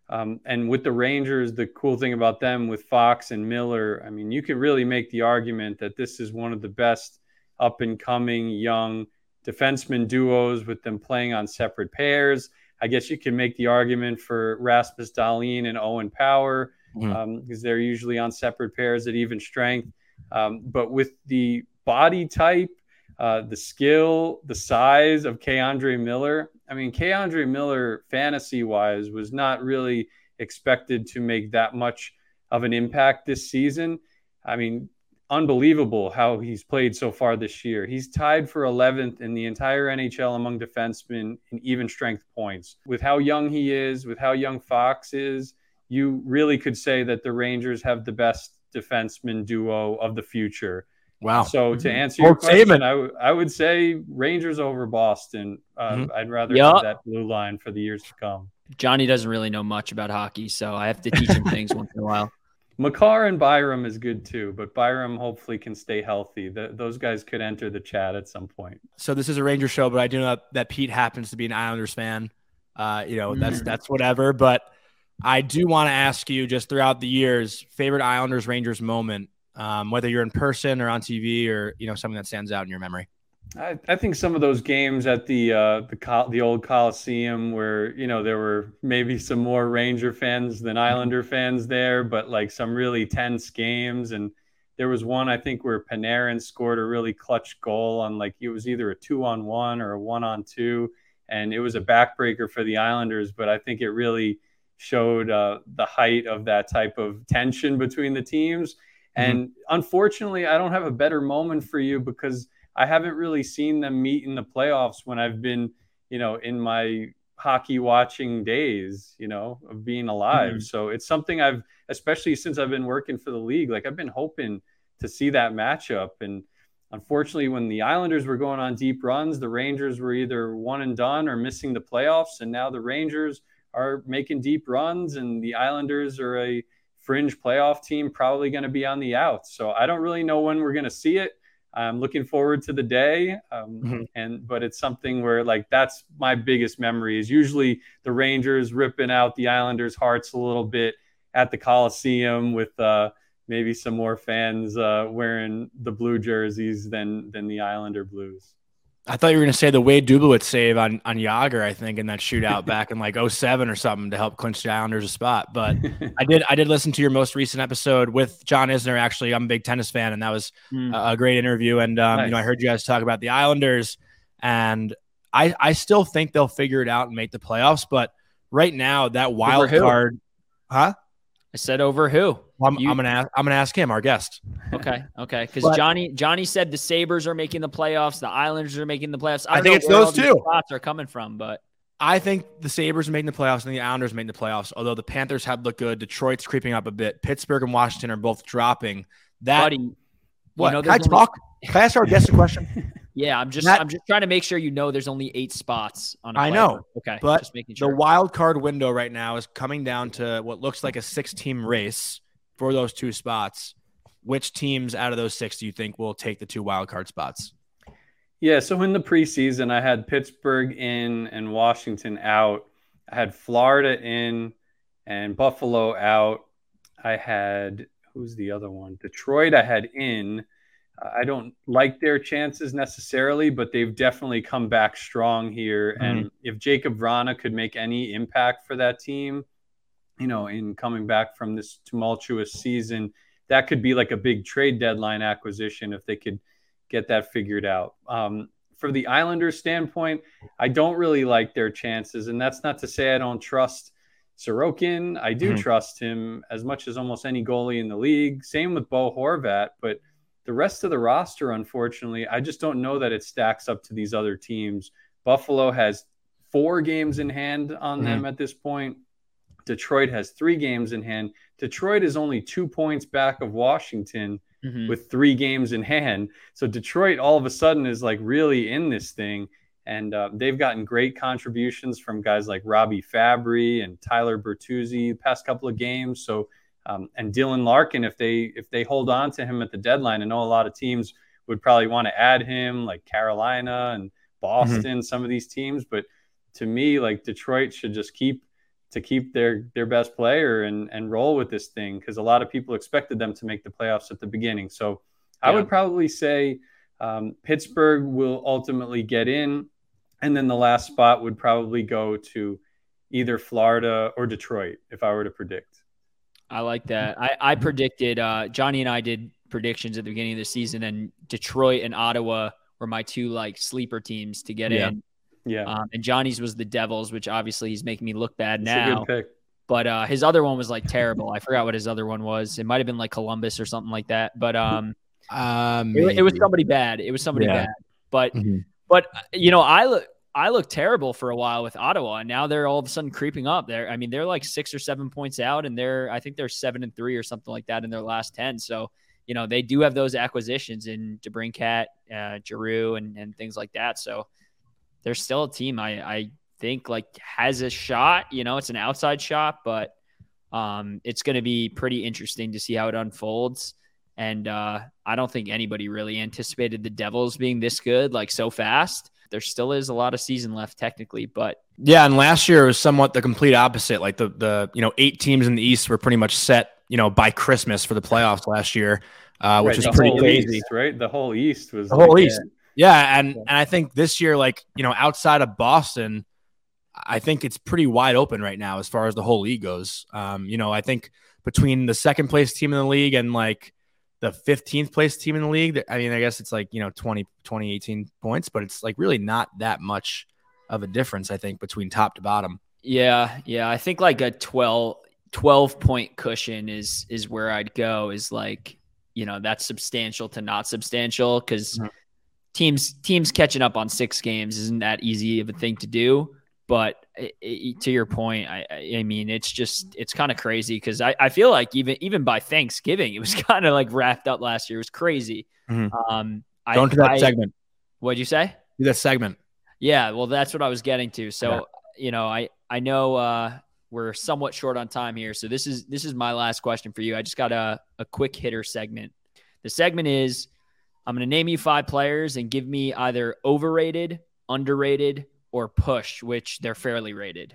Um, and with the Rangers, the cool thing about them with Fox and Miller, I mean, you could really make the argument that this is one of the best up and coming young defenseman duos with them playing on separate pairs. I guess you can make the argument for Rasmus Dahlin and Owen Power because mm-hmm. um, they're usually on separate pairs at even strength. Um, but with the body type, uh, the skill, the size of K'Andre Miller, I mean, K'Andre Miller, fantasy-wise, was not really expected to make that much of an impact this season. I mean, unbelievable how he's played so far this year. He's tied for eleventh in the entire N H L among defensemen in even strength points. With how young he is, with how young Fox is, you really could say that the Rangers have the best defenseman duo of the future. Wow. So to answer your question, I, w- I would say Rangers over Boston. Uh, mm-hmm. I'd rather yep. have that blue line for the years to come. Johnny doesn't really know much about hockey, so I have to teach him things once in a while. Makar and Byram is good too, but Byram hopefully can stay healthy. The, those guys could enter the chat at some point. So this is a Ranger show, but I do know that, that Pete happens to be an Islanders fan. Uh, you know, that's, mm. that's whatever. But I do want to ask you, just throughout the years, favorite Islanders Rangers moment, um, whether you're in person or on T V, or, you know, something that stands out in your memory. I, I think some of those games at the uh, the Col- the old Coliseum where, you know, there were maybe some more Ranger fans than Islander fans there, but like some really tense games. And there was one, I think, where Panarin scored a really clutch goal on, like, it was either a two on one or a one on two, and it was a backbreaker for the Islanders. But I think it really showed uh, the height of that type of tension between the teams. Mm-hmm. And unfortunately, I don't have a better moment for you because I haven't really seen them meet in the playoffs when I've been, you know, in my hockey watching days, you know, of being alive. Mm-hmm. So it's something I've, especially since I've been working for the league, like I've been hoping to see that matchup. And unfortunately, when the Islanders were going on deep runs, the Rangers were either one and done or missing the playoffs. And now the Rangers are making deep runs and the Islanders are a fringe playoff team, probably going to be on the outs. So I don't really know when we're going to see it. I'm looking forward to the day. Um, mm-hmm. and, but it's something where, like, that's my biggest memory is usually the Rangers ripping out the Islanders' hearts a little bit at the Coliseum with uh, maybe some more fans uh, wearing the blue jerseys than, than the Islander blues. I thought you were going to say the Wade Dublowitz save on, on Yager, I think, in that shootout back in like oh seven or something to help clinch the Islanders a spot. But I did I did listen to your most recent episode with John Isner. Actually, I'm a big tennis fan, and that was mm. a, a great interview. And, um, nice. you know, I heard you guys talk about the Islanders, and I, I still think they'll figure it out and make the playoffs. But right now, that wild card – huh? I said over who? Well, I'm, I'm gonna ask, I'm gonna ask him, our guest. Okay, okay. Because Johnny Johnny said the Sabres are making the playoffs, the Islanders are making the playoffs. I, don't I think know it's where those all two these spots are coming from, but I think the Sabres are making the playoffs and the Islanders are making the playoffs. Although the Panthers have looked good, Detroit's creeping up a bit. Pittsburgh and Washington are both dropping. That Buddy, what? You know, Can I talk? Can I ask our guest a question? Yeah, I'm just that, I'm just trying to make sure you know there's only eight spots on a I know. Board. Okay, but just making sure. The wild card window right now is coming down to what looks like a six-team race for those two spots. Which teams out of those six do you think will take the two wild card spots? Yeah, so in the preseason, I had Pittsburgh in and Washington out. I had Florida in and Buffalo out. I had, who's the other one? Detroit I had in. I don't like their chances necessarily, but they've definitely come back strong here. Mm-hmm. And if Jacob Vrana could make any impact for that team, you know, in coming back from this tumultuous season, that could be like a big trade deadline acquisition if they could get that figured out. Um, for the Islanders standpoint, I don't really like their chances. And that's not to say I don't trust Sorokin. I do mm-hmm. trust him as much as almost any goalie in the league. Same with Bo Horvat. But the rest of the roster, unfortunately, I just don't know that it stacks up to these other teams. Buffalo has four games in hand on mm-hmm. them at this point. Detroit has three games in hand. Detroit is only two points back of Washington mm-hmm. with three games in hand. So Detroit all of a sudden is like really in this thing. And uh, they've gotten great contributions from guys like Robbie Fabry and Tyler Bertuzzi the past couple of games. So um, and Dylan Larkin, if they if they hold on to him at the deadline, I know a lot of teams would probably want to add him, like Carolina and Boston, mm-hmm. some of these teams. But to me, like Detroit should just keep to keep their their best player and and roll with this thing, because a lot of people expected them to make the playoffs at the beginning. So I Yeah. would probably say um, Pittsburgh will ultimately get in, and then the last spot would probably go to either Florida or Detroit, if I were to predict. I like that. I, I predicted, uh, Johnny and I did predictions at the beginning of the season, and Detroit and Ottawa were my two like sleeper teams to get Yeah. in. Yeah, Um, and Johnny's was the Devils, which obviously he's making me look bad it's now. a good pick. But uh, his other one was like terrible. I forgot what his other one was. It might have been like Columbus or something like that. But um, Um, it, it was somebody bad. It was somebody Yeah. bad. But Mhm. but you know, I look I looked terrible for a while with Ottawa, and now they're all of a sudden creeping up. There, I mean, they're like six or seven points out, and they're I think they're seven and three or something like that in their last ten. So you know, they do have those acquisitions in DeBrincat, uh, Giroux, and and things like that. So they're still a team I, I think like has a shot. You know, it's an outside shot, but um, it's going to be pretty interesting to see how it unfolds. And uh, I don't think anybody really anticipated the Devils being this good, like so fast. There still is a lot of season left technically, but Yeah, and last year was somewhat the complete opposite. Like the the you know eight teams in the East were pretty much set, you know, by Christmas for the playoffs last year, uh, which Right, is the pretty whole crazy. East, right? The whole East was The whole like, East. Yeah, and and I think this year, like you know, outside of Boston, I think it's pretty wide open right now as far as the whole league goes. Um, you know, I think between the second place team in the league and like the fifteenth place team in the league, I mean, I guess it's like, you know, twenty, twenty, eighteen points, but it's like really not that much of a difference, I think, between top to bottom. yeah, yeah, I think like a twelve, twelve point cushion is is where I'd go. Is like, you know, that's substantial to not substantial, because Mhm. teams teams catching up on six games isn't that easy of a thing to do. But it, it, to your point, I, I mean, it's just it's kind of crazy, because I, I feel like even even by Thanksgiving, it was kind of like wrapped up last year. It was crazy. Mhm. Um, I, Go into that I, segment. What'd you say? Do that segment. Yeah, well, that's what I was getting to. So, Yeah. you know, I I know uh, we're somewhat short on time here, so this is this is my last question for you. I just got a a quick hitter segment. The segment is, I'm going to name you five players and give me either overrated, underrated, or push, which they're fairly rated.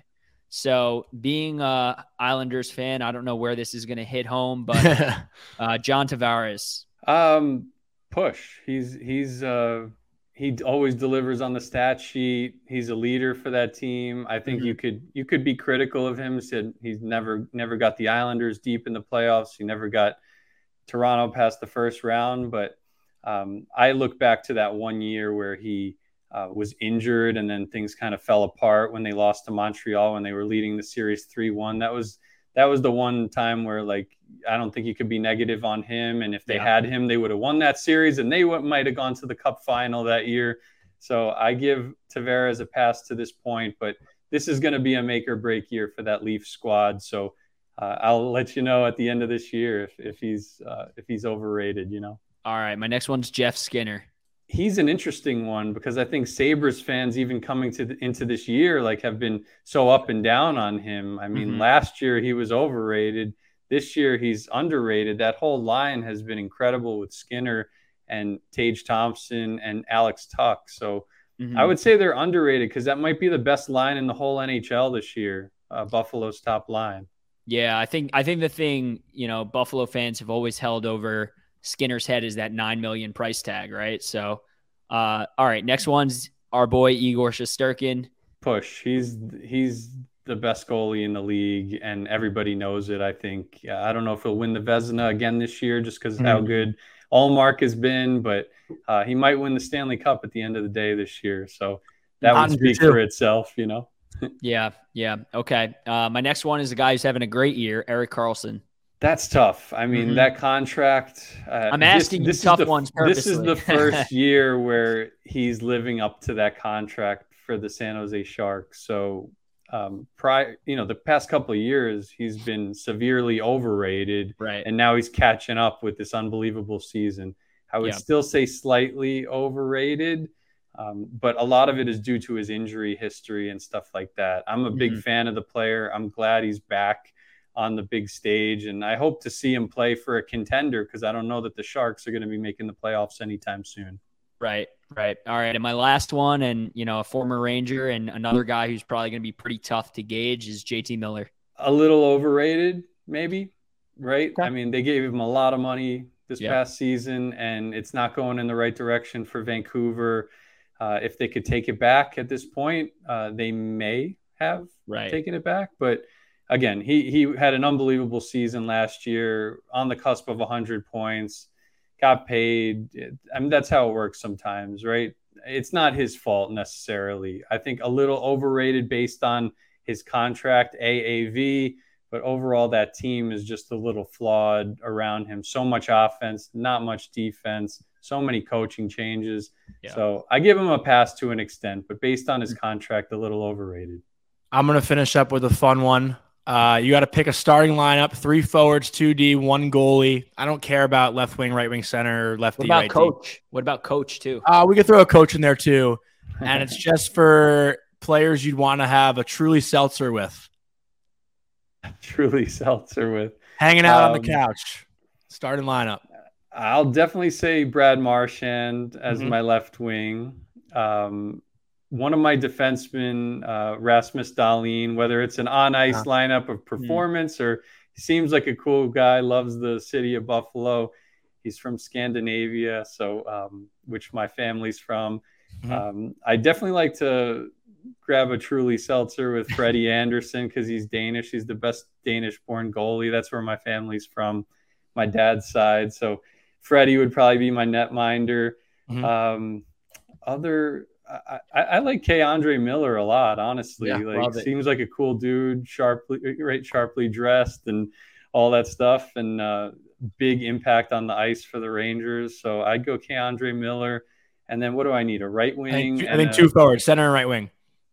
So, being a Islanders fan, I don't know where this is going to hit home, but uh, John Tavares. Um, push. He's he's uh he always delivers on the stat sheet. He's a leader for that team. I think Mhm. you could you could be critical of him. Said he's never never got the Islanders deep in the playoffs. He never got Toronto past the first round. But um, I look back to that one year where he uh, was injured, and then things kind of fell apart when they lost to Montreal when they were leading the series three one. That was that was the one time where, like, I don't think you could be negative on him. And if they Yeah. had him, they would have won that series, and they w- might have gone to the Cup final that year. So I give Tavares a pass to this point, but this is going to be a make or break year for that Leaf squad. So uh, I'll let you know at the end of this year if, if he's uh, if he's overrated, you know. All right, my next one's Jeff Skinner. He's an interesting one because I think Sabres fans, even coming to the, into this year, like have been so up and down on him. I mean, Mhm. last year he was overrated. This year he's underrated. That whole line has been incredible with Skinner and Tage Thompson and Alex Tuck. So Mhm. I would say they're underrated because that might be the best line in the whole N H L this year, uh, Buffalo's top line. Yeah, I think I think the thing, you know, Buffalo fans have always held over Skinner's head is that nine million price tag, right? So, uh, all right, next one's our boy Igor Shesterkin. Push. He's he's the best goalie in the league, and everybody knows it. I think. I don't know if he'll win the Vezina again this year, just because of how Mhm. good Allmark has been, but uh, he might win the Stanley Cup at the end of the day this year. So that would Ottinger, speak too. for itself, you know. Yeah, yeah, okay. Uh, my next one is a guy who's having a great year, Erik Karlsson. That's tough. I mean, Mhm. that contract. Uh, I'm asking you this tough is the, ones This is purposely. the first year where he's living up to that contract for the San Jose Sharks. So, um, prior, you know, the past couple of years, he's been severely overrated, Right. and now he's catching up with this unbelievable season. I would Yeah. still say slightly overrated, um, but a lot of it is due to his injury history and stuff like that. I'm a big Mhm. fan of the player. I'm glad he's back on the big stage, and I hope to see him play for a contender because I don't know that the Sharks are going to be making the playoffs anytime soon. Right, Right. All right. And my last one, and, you know, a former Ranger and another guy who's probably going to be pretty tough to gauge is J T Miller. A little overrated, maybe, right? Okay. I mean, they gave him a lot of money this Yeah. past season, and it's not going in the right direction for Vancouver. Uh, if they could take it back at this point, uh, they may have Right. taken it back. But again, he he had an unbelievable season last year, on the cusp of one hundred points, got paid. I mean, that's how it works sometimes, right? It's not his fault necessarily. I think a little overrated based on his contract, A A V, but overall that team is just a little flawed around him. So much offense, not much defense, so many coaching changes. Yeah. So I give him a pass to an extent, but based on his contract, a little overrated. I'm going to finish up with a fun one. Uh, you got to pick a starting lineup, three forwards, two D, one goalie. I don't care about left wing, right wing, center, lefty, What about right coach? What about coach too? Uh, we could throw a coach in there too. And it's just for players you'd want to have a truly seltzer with. Truly seltzer with. Hanging out Um, on the couch. Starting lineup. I'll definitely say Brad Marchand as Mhm. my left wing. Um, one of my defensemen, uh, Rasmus Dahlin, whether it's an on-ice Uh-huh. lineup of performance or he seems like a cool guy, loves the city of Buffalo. He's from Scandinavia, so um, which my family's from. Mhm. Um, I definitely like to grab a truly seltzer with Freddie Anderson because he's Danish. He's the best Danish-born goalie. That's where my family's from, my dad's side. So Freddie would probably be my netminder. Mhm. Um, other, I, I, I like K. Andre Miller a lot, honestly. Yeah, like love it. seems like a cool dude, sharply, right, sharply dressed, and all that stuff, and uh, big impact on the ice for the Rangers. So I'd go K. Andre Miller. And then what do I need? A right I wing? think, I and think a- two forwards, center and right wing.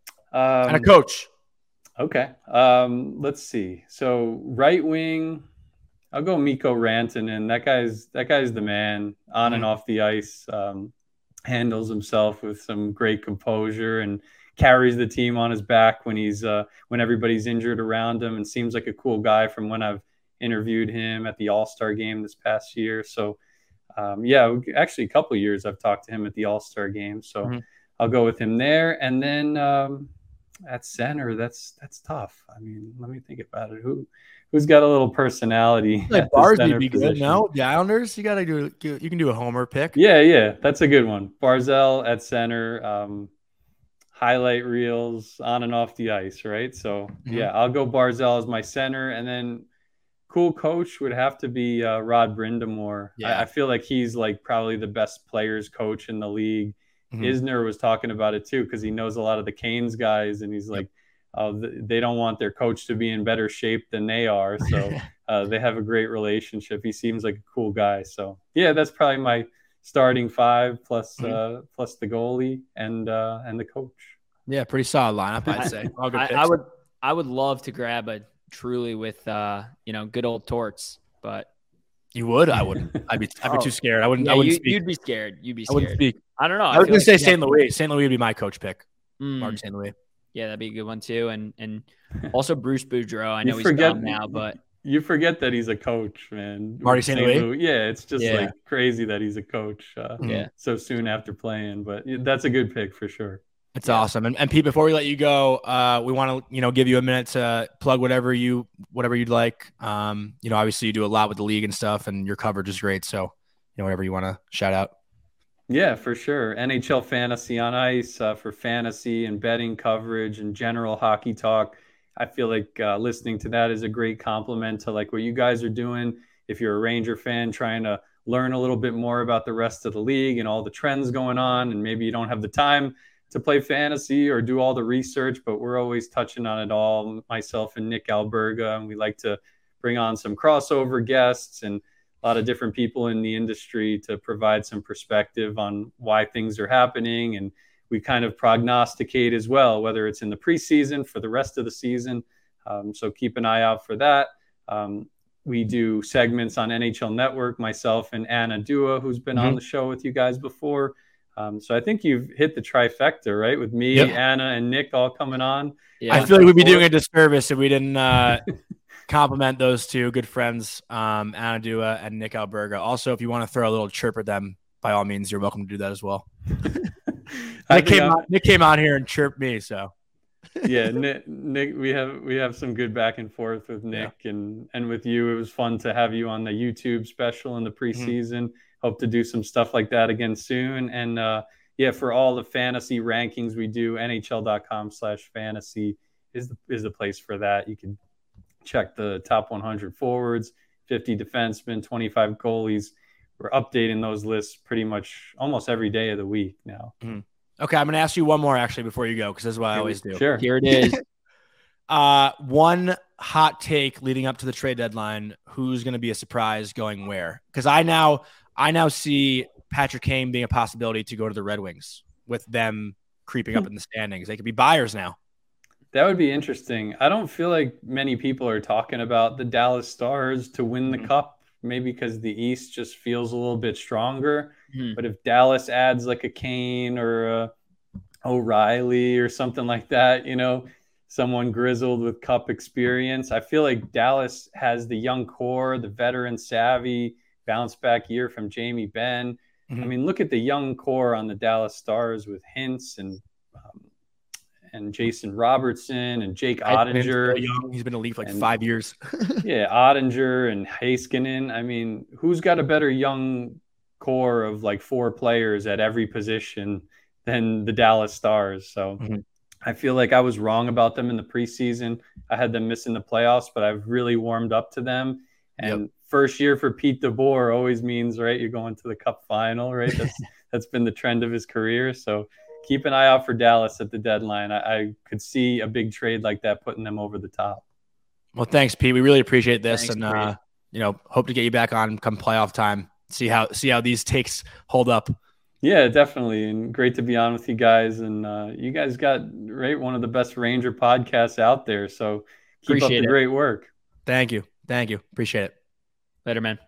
um, And a coach. Okay. Um, let's see. So right wing, I'll go Mikko Rantanen. That guy's that guy's the man on and Mhm. off the ice. Um, handles himself with some great composure and carries the team on his back when he's uh, when everybody's injured around him, and seems like a cool guy from when I've interviewed him at the All-Star game this past year. So um, yeah, actually a couple of years I've talked to him at the All-Star game. So Mhm. I'll go with him there, and then. Um, At center, that's that's tough. I mean, let me think about it. Who who's got a little personality? Like at the Barzy center would be good. position? No, the Islanders. You got to do. You can do a homer pick. Yeah, yeah, that's a good one. Barzell at center, um, highlight reels on and off the ice, right? So Mhm. yeah, I'll go Barzell as my center, and then cool coach would have to be uh, Rod Brindamore. Yeah. I, I feel like he's like probably the best players coach in the league. Mhm. Isner was talking about it too because he knows a lot of the Canes guys, and he's like, uh, th- they don't want their coach to be in better shape than they are, so uh, they have a great relationship. He seems like a cool guy, so yeah, that's probably my starting five plus Mhm. uh, plus the goalie and uh, and the coach. Yeah, pretty solid lineup, I'd say. All good I, picks. I would I would love to grab a truly with uh you know good old Torts, but You would? I wouldn't. I'd be. I'd be Oh. too scared. I wouldn't. yeah, I wouldn't you, speak. you'd be scared. You'd be I wouldn't scared. speak. I don't know. I was feel gonna say like- Saint Louis. Saint Louis would be my coach pick. Mm, Martin Saint Louis. yeah, that'd be a good one too. And and also Bruce Boudreau. I You know he's forget- gone now, but You forget that he's a coach, man. Marty Saint Louis? Yeah, it's just Yeah. like crazy that he's a coach uh, yeah. so soon after playing. But that's a good pick for sure. It's Yeah. awesome. And, and Pete, before we let you go, uh, we want to, you know, give you a minute to plug whatever you, whatever you'd like. Um, you know, obviously you do a lot with the league and stuff, and your coverage is great. So, you know, whatever you want to shout out. Yeah, for sure. N H L Fantasy on Ice uh, for fantasy and betting coverage and general hockey talk. I feel like uh, listening to that is a great compliment to like what you guys are doing. If you're a Ranger fan trying to learn a little bit more about the rest of the league and all the trends going on, and maybe you don't have the time to play fantasy or do all the research, but we're always touching on it all, myself and Nick Alberga, and we like to bring on some crossover guests and a lot of different people in the industry to provide some perspective on why things are happening. And we kind of prognosticate as well, whether it's in the preseason for the rest of the season. Um, so keep an eye out for that. Um, we do segments on N H L Network, myself and Anna Dua, who's been Mhm. on the show with you guys before. Um, so I think you've hit the trifecta, right? With me, Yep. Anna, and Nick all coming on. Yeah. I feel like we'd be doing a disservice if we didn't uh, compliment those two good friends, um, Anna Dua and Nick Alberga. Also, if you want to throw a little chirp at them, by all means, you're welcome to do that as well. Nick came on, Nick came on here and chirped me. So yeah, Nick, Nick, we have we have some good back and forth with Nick yeah. and and with you. It was fun to have you on the YouTube special in the preseason. Mm-hmm. Hope to do some stuff like that again soon. And uh, yeah, for all the fantasy rankings we do, N H L dot com slash fantasy is the, is the place for that. You can check the top one hundred forwards, fifty defensemen, twenty-five goalies. We're updating those lists pretty much almost every day of the week now. Mm-hmm. Okay, I'm going to ask you one more actually before you go, because that's what I always do. Sure. Here it is. uh, one hot take leading up to the trade deadline. Who's going to be a surprise going where? Because I now I now see Patrick Kane being a possibility to go to the Red Wings with them creeping up in the standings. They could be buyers now. That would be interesting. I don't feel like many people are talking about the Dallas Stars to win the mm-hmm. cup, maybe because the East just feels a little bit stronger. Mm-hmm. But if Dallas adds like a Kane or a O'Reilly or something like that, you know, someone grizzled with cup experience, I feel like Dallas has the young core, the veteran savvy, bounce back year from Jamie Benn. Mm-hmm. I mean, look at the young core on the Dallas Stars with Hintz and um, and Jason Robertson and Jake Ottinger. Young. He's been in the league for like and, five years. yeah, Ottinger and Heiskanen. I mean, who's got a better young core of like four players at every position than the Dallas Stars? So mm-hmm. I feel like I was wrong about them in the preseason. I had them missing the playoffs, but I've really warmed up to them. And yep. first year for Pete DeBoer always means, right, you're going to the cup final, right? That's that's been the trend of his career. So keep an eye out for Dallas at the deadline. I, I could see a big trade like that putting them over the top. Well, thanks, Pete. We really appreciate this, thanks, and uh, you know, hope to get you back on come playoff time. See how see how these takes hold up. Yeah, definitely, and great to be on with you guys. And uh, you guys got right one of the best Ranger podcasts out there. So keep appreciate up the it. great work. Thank you, thank you, appreciate it. Later, man.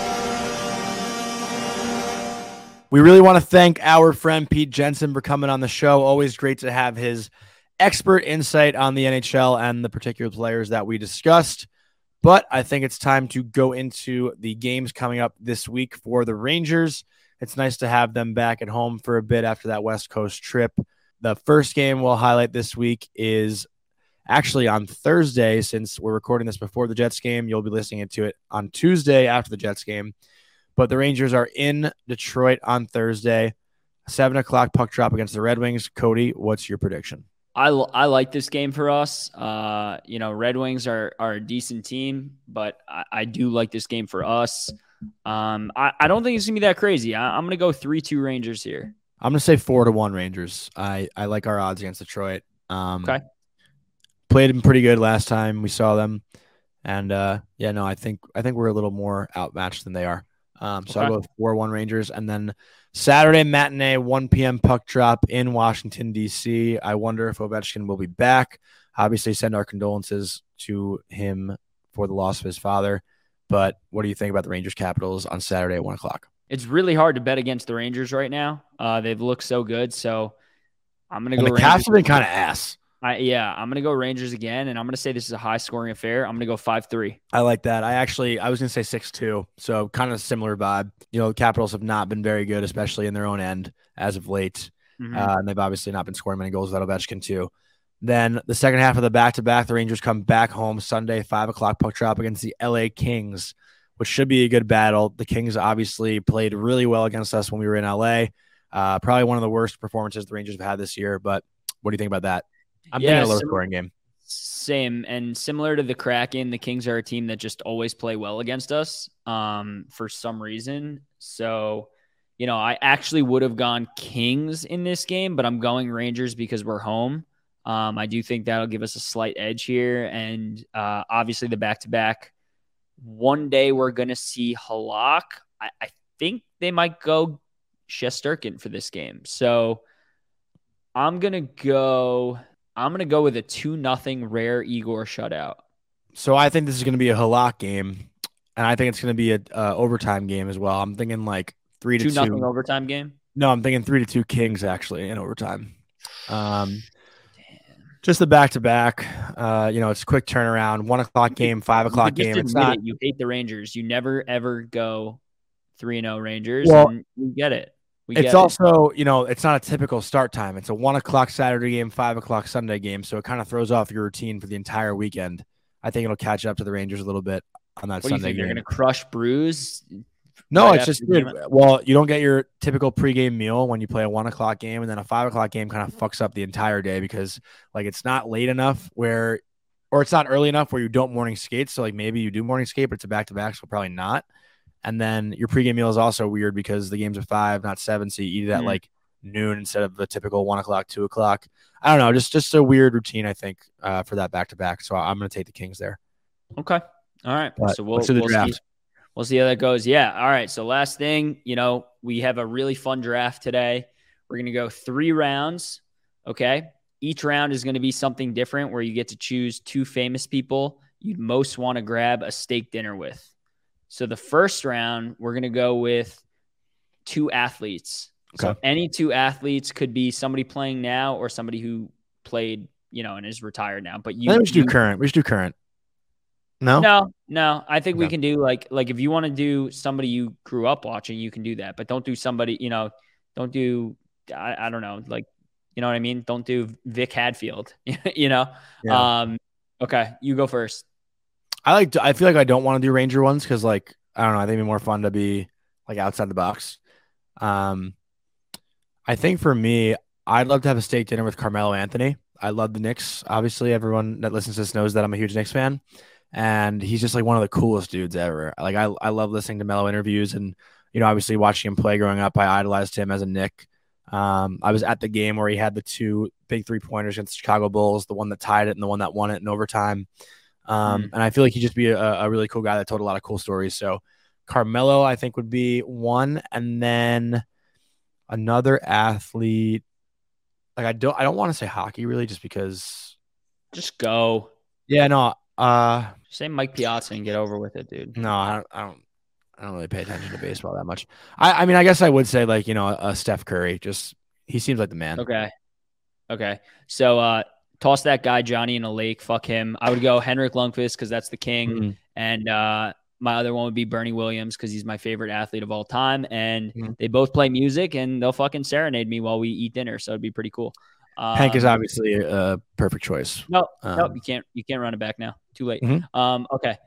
We really want to thank our friend Pete Jensen for coming on the show. Always great to have his expert insight on the N H L and the particular players that we discussed. But I think it's time to go into the games coming up this week for the Rangers. It's nice to have them back at home for a bit after that West Coast trip. The first game we'll highlight this week is actually on Thursday, since we're recording this before the Jets game. You'll be listening to it on Tuesday after the Jets game. But the Rangers are in Detroit on Thursday, seven o'clock puck drop against the Red Wings. Cody, what's your prediction? I, I like this game for us. Uh, you know, Red Wings are are a decent team, but I, I do like this game for us. Um, I, I don't think it's going to be that crazy. I, I'm going to go three two Rangers here. I'm going to say four to one Rangers. I, I like our odds against Detroit. Um, okay. Played them pretty good last time we saw them. And, uh, yeah, no, I think I think we're a little more outmatched than they are. Um, so okay. I'll go with four one Rangers. And then Saturday matinee, one p.m. puck drop in Washington, D C. I wonder if Ovechkin will be back. Obviously, send our condolences to him for the loss of his father. But what do you think about the Rangers Capitals on Saturday at one o'clock? It's really hard to bet against the Rangers right now. Uh, they've looked so good. So I'm going to go the Rangers. Caps have been kind of ass. I, yeah, I'm going to go Rangers again, and I'm going to say this is a high-scoring affair. I'm going to go five three. I like that. I actually – I was going to say six two, so kind of similar vibe. You know, the Capitals have not been very good, especially in their own end as of late, mm-hmm. uh, and they've obviously not been scoring many goals without Ovechkin too. Then the second half of the back-to-back, the Rangers come back home Sunday, five o'clock puck drop against the L A Kings, which should be a good battle. The Kings obviously played really well against us when we were in L A. Uh, probably one of the worst performances the Rangers have had this year, but what do you think about that? I'm yeah, thinking a low-scoring game. Same, and similar to the Kraken, the Kings are a team that just always play well against us um, for some reason. So, you know, I actually would have gone Kings in this game, but I'm going Rangers because we're home. Um, I do think that'll give us a slight edge here, and uh, obviously the back-to-back. One day we're going to see Halak. I, I think they might go Shesterkin for this game. So I'm going to go – I'm going to go with a two nothing rare Igor shutout. So I think this is going to be a Halak game, and I think it's going to be a uh, overtime game as well. I'm thinking like three to two. Two nothing overtime game? No, I'm thinking three to two Kings actually in overtime. Um, Damn. Just the back-to-back. Uh, you know, it's a quick turnaround. One o'clock game, five o'clock game. It's not. It. You hate the Rangers. You never, ever go three and oh Rangers, well, and you get it. We It's get it. also, you know, it's not a typical start time. It's a one o'clock Saturday game, five o'clock Sunday game. So it kind of throws off your routine for the entire weekend. I think it'll catch up to the Rangers a little bit on that What do you Sunday think? They're game. going to crush Bruise? No, right it's after just the dude. game? Well, you don't get your typical pregame meal when you play a one o'clock game, and then a five o'clock game kind of fucks up the entire day because like it's not late enough where, or it's not early enough where you don't morning skate. So like maybe you do morning skate, but it's a back to back, so probably not. And then your pregame meal is also weird because the game's at five, not seven, so you eat it at Mm. like noon instead of the typical one o'clock, two o'clock. I don't know, just just a weird routine I think uh, for that back to back. So I'm gonna take the Kings there. Okay. All right. But so we'll, let's do the we'll draft. see. We'll see how that goes. Yeah. All right. So last thing, you know, we have a really fun draft today. We're going to go three rounds. Okay. Each round is going to be something different where you get to choose two famous people you'd most want to grab a steak dinner with. So the first round, we're going to go with two athletes. So Okay. any two athletes could be somebody playing now or somebody who played, you know, and is retired now. But you, I think we should do you current. We should do current. No? No, no. I think we Okay. can do like like if you want to do somebody you grew up watching, you can do that. But don't do somebody, you know, don't do I, I don't know, like you know what I mean? Don't do Vic Hadfield, you know? Yeah. Um okay, you go first. I like. To, I feel like I don't want to do Ranger ones because, like, I don't know. I think it'd be more fun to be like outside the box. Um, I think for me, I'd love to have a steak dinner with Carmelo Anthony. I love the Knicks. Obviously, everyone that listens to this knows that I'm a huge Knicks fan, and he's just like one of the coolest dudes ever. Like, I I love listening to Melo interviews, and you know, obviously watching him play growing up, I idolized him as a Knick. Um, I was at the game where he had the two big three pointers against the Chicago Bulls, the one that tied it and the one that won it in overtime. Um, Mm. And I feel like he'd just be a, a really cool guy that told a lot of cool stories. So Carmelo, I think, would be one. And then another athlete. Like I don't I don't want to say hockey really just because Just go. yeah, no, uh Say Mike Piazza and get over with it, dude. no, I don't I don't I don't really pay attention to baseball that much. I, I mean I guess I would say like, you know, a Steph Curry. Just he seems like the man. Okay. Okay. So uh toss that guy Johnny in a lake. Fuck him. I would go Henrik Lundqvist because that's the king. Mhm. And uh, my other one would be Bernie Williams because he's my favorite athlete of all time. And Mhm. they both play music and they'll fucking serenade me while we eat dinner. So it'd be pretty cool. Um, Hank is obviously a perfect choice. no, Um, no, you can't. You can't run it back now. Too late. Mhm. Um, okay.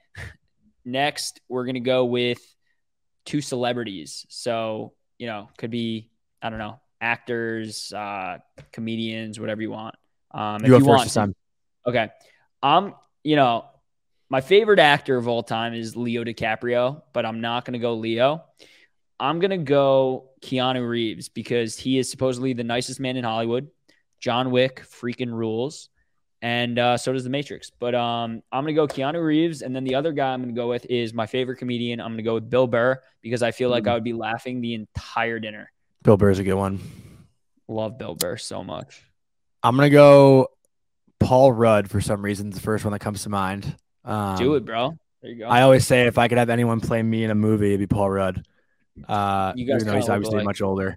Next, we're gonna go with two celebrities. So you know, could be I don't know, actors, uh, comedians, whatever you want. Um, You go if you first want this to. time. Okay. Um, you know, my favorite actor of all time is Leo DiCaprio, but I'm not going to go Leo. I'm going to go Keanu Reeves because he is supposedly the nicest man in Hollywood. John Wick freaking rules. And uh, so does The Matrix. But um, I'm going to go Keanu Reeves. And then the other guy I'm going to go with is my favorite comedian. I'm going to go with Bill Burr because I feel like Mhm. I would be laughing the entire dinner. Bill Burr's a good one. Love Bill Burr so much. I'm gonna go Paul Rudd for some reason. It's the first one that comes to mind. Um, Do it, bro. There you go. I always say if I could have anyone play me in a movie, it'd be Paul Rudd. Uh, You guys even though he's kinda look obviously alike. much older.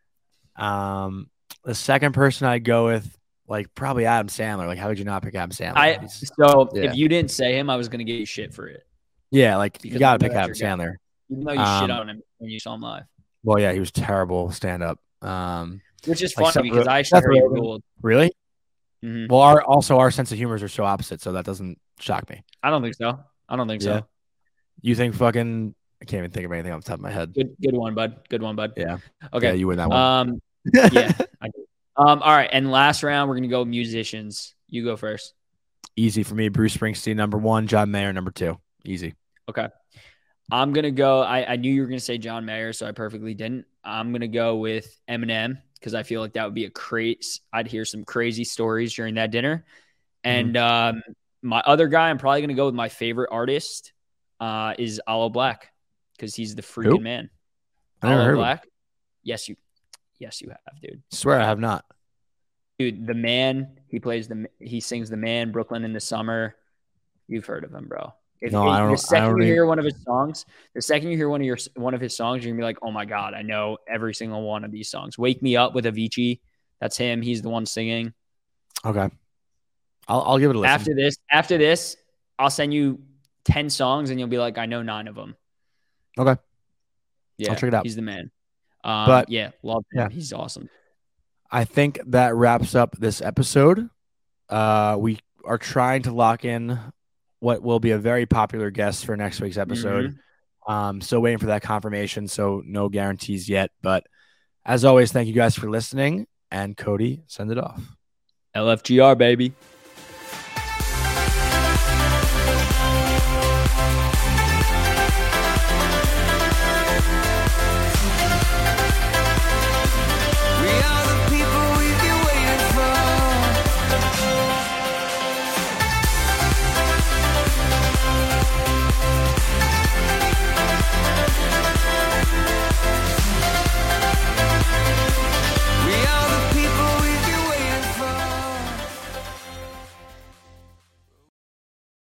Um, the second person I'd go with, like probably Adam Sandler. Like, how could you not pick Adam Sandler? I He's- so yeah. if you didn't say him, I was gonna get you shit for it. yeah, like because you got I to know pick that's Adam your Sandler. Even though you Um, shit on him when you saw him live, Well, yeah, he was terrible stand up. Um, which is like funny Seth because Ro- I Seth swear he Rogen. ruled. really? Mhm. Well, our also our sense of humors are so opposite, so that doesn't shock me. I don't think so. I don't think Yeah. so. You think fucking? I can't even think of anything off the top of my head. Good, good one, bud. Good one, bud. Yeah. Okay. Yeah, you win that one. Um. Yeah. I do. Um. All right. And last round, we're gonna go musicians. You go first. Easy for me. Bruce Springsteen, number one. John Mayer, number two. Easy. Okay. I'm gonna go. I, I knew you were gonna say John Mayer, so I perfectly didn't. I'm gonna go with Eminem because I feel like that would be a crazy. I'd hear some crazy stories during that dinner. And um, my other guy, I'm probably gonna go with my favorite artist, uh, is Aloe Black because he's the freaking Who? man. I never Aloe heard of him. Black. Yes, you. Yes, you have, dude. Swear I have not. Dude, the man. He plays the. He sings the man. Brooklyn in the summer. You've heard of him, bro. If, No, I don't- The I second don't you even- hear one of his songs, the second you hear one of your one of his songs, you're gonna be like, "Oh my god, I know every single one of these songs." "Wake Me Up" with Avicii. That's him. He's the one singing. Okay. I'll I'll give it a listen. After this, after this, I'll send you ten songs, and you'll be like, "I know nine of them." Okay. Yeah, I'll check it out. He's the man. Um, But yeah, love him. yeah. He's awesome. I think that wraps up this episode. Uh, we are trying to lock in what will be a very popular guest for next week's episode. Mm-hmm. Um, still waiting for that confirmation, so no guarantees yet. But as always, thank you guys for listening. And Cody, send it off. L F G R, baby.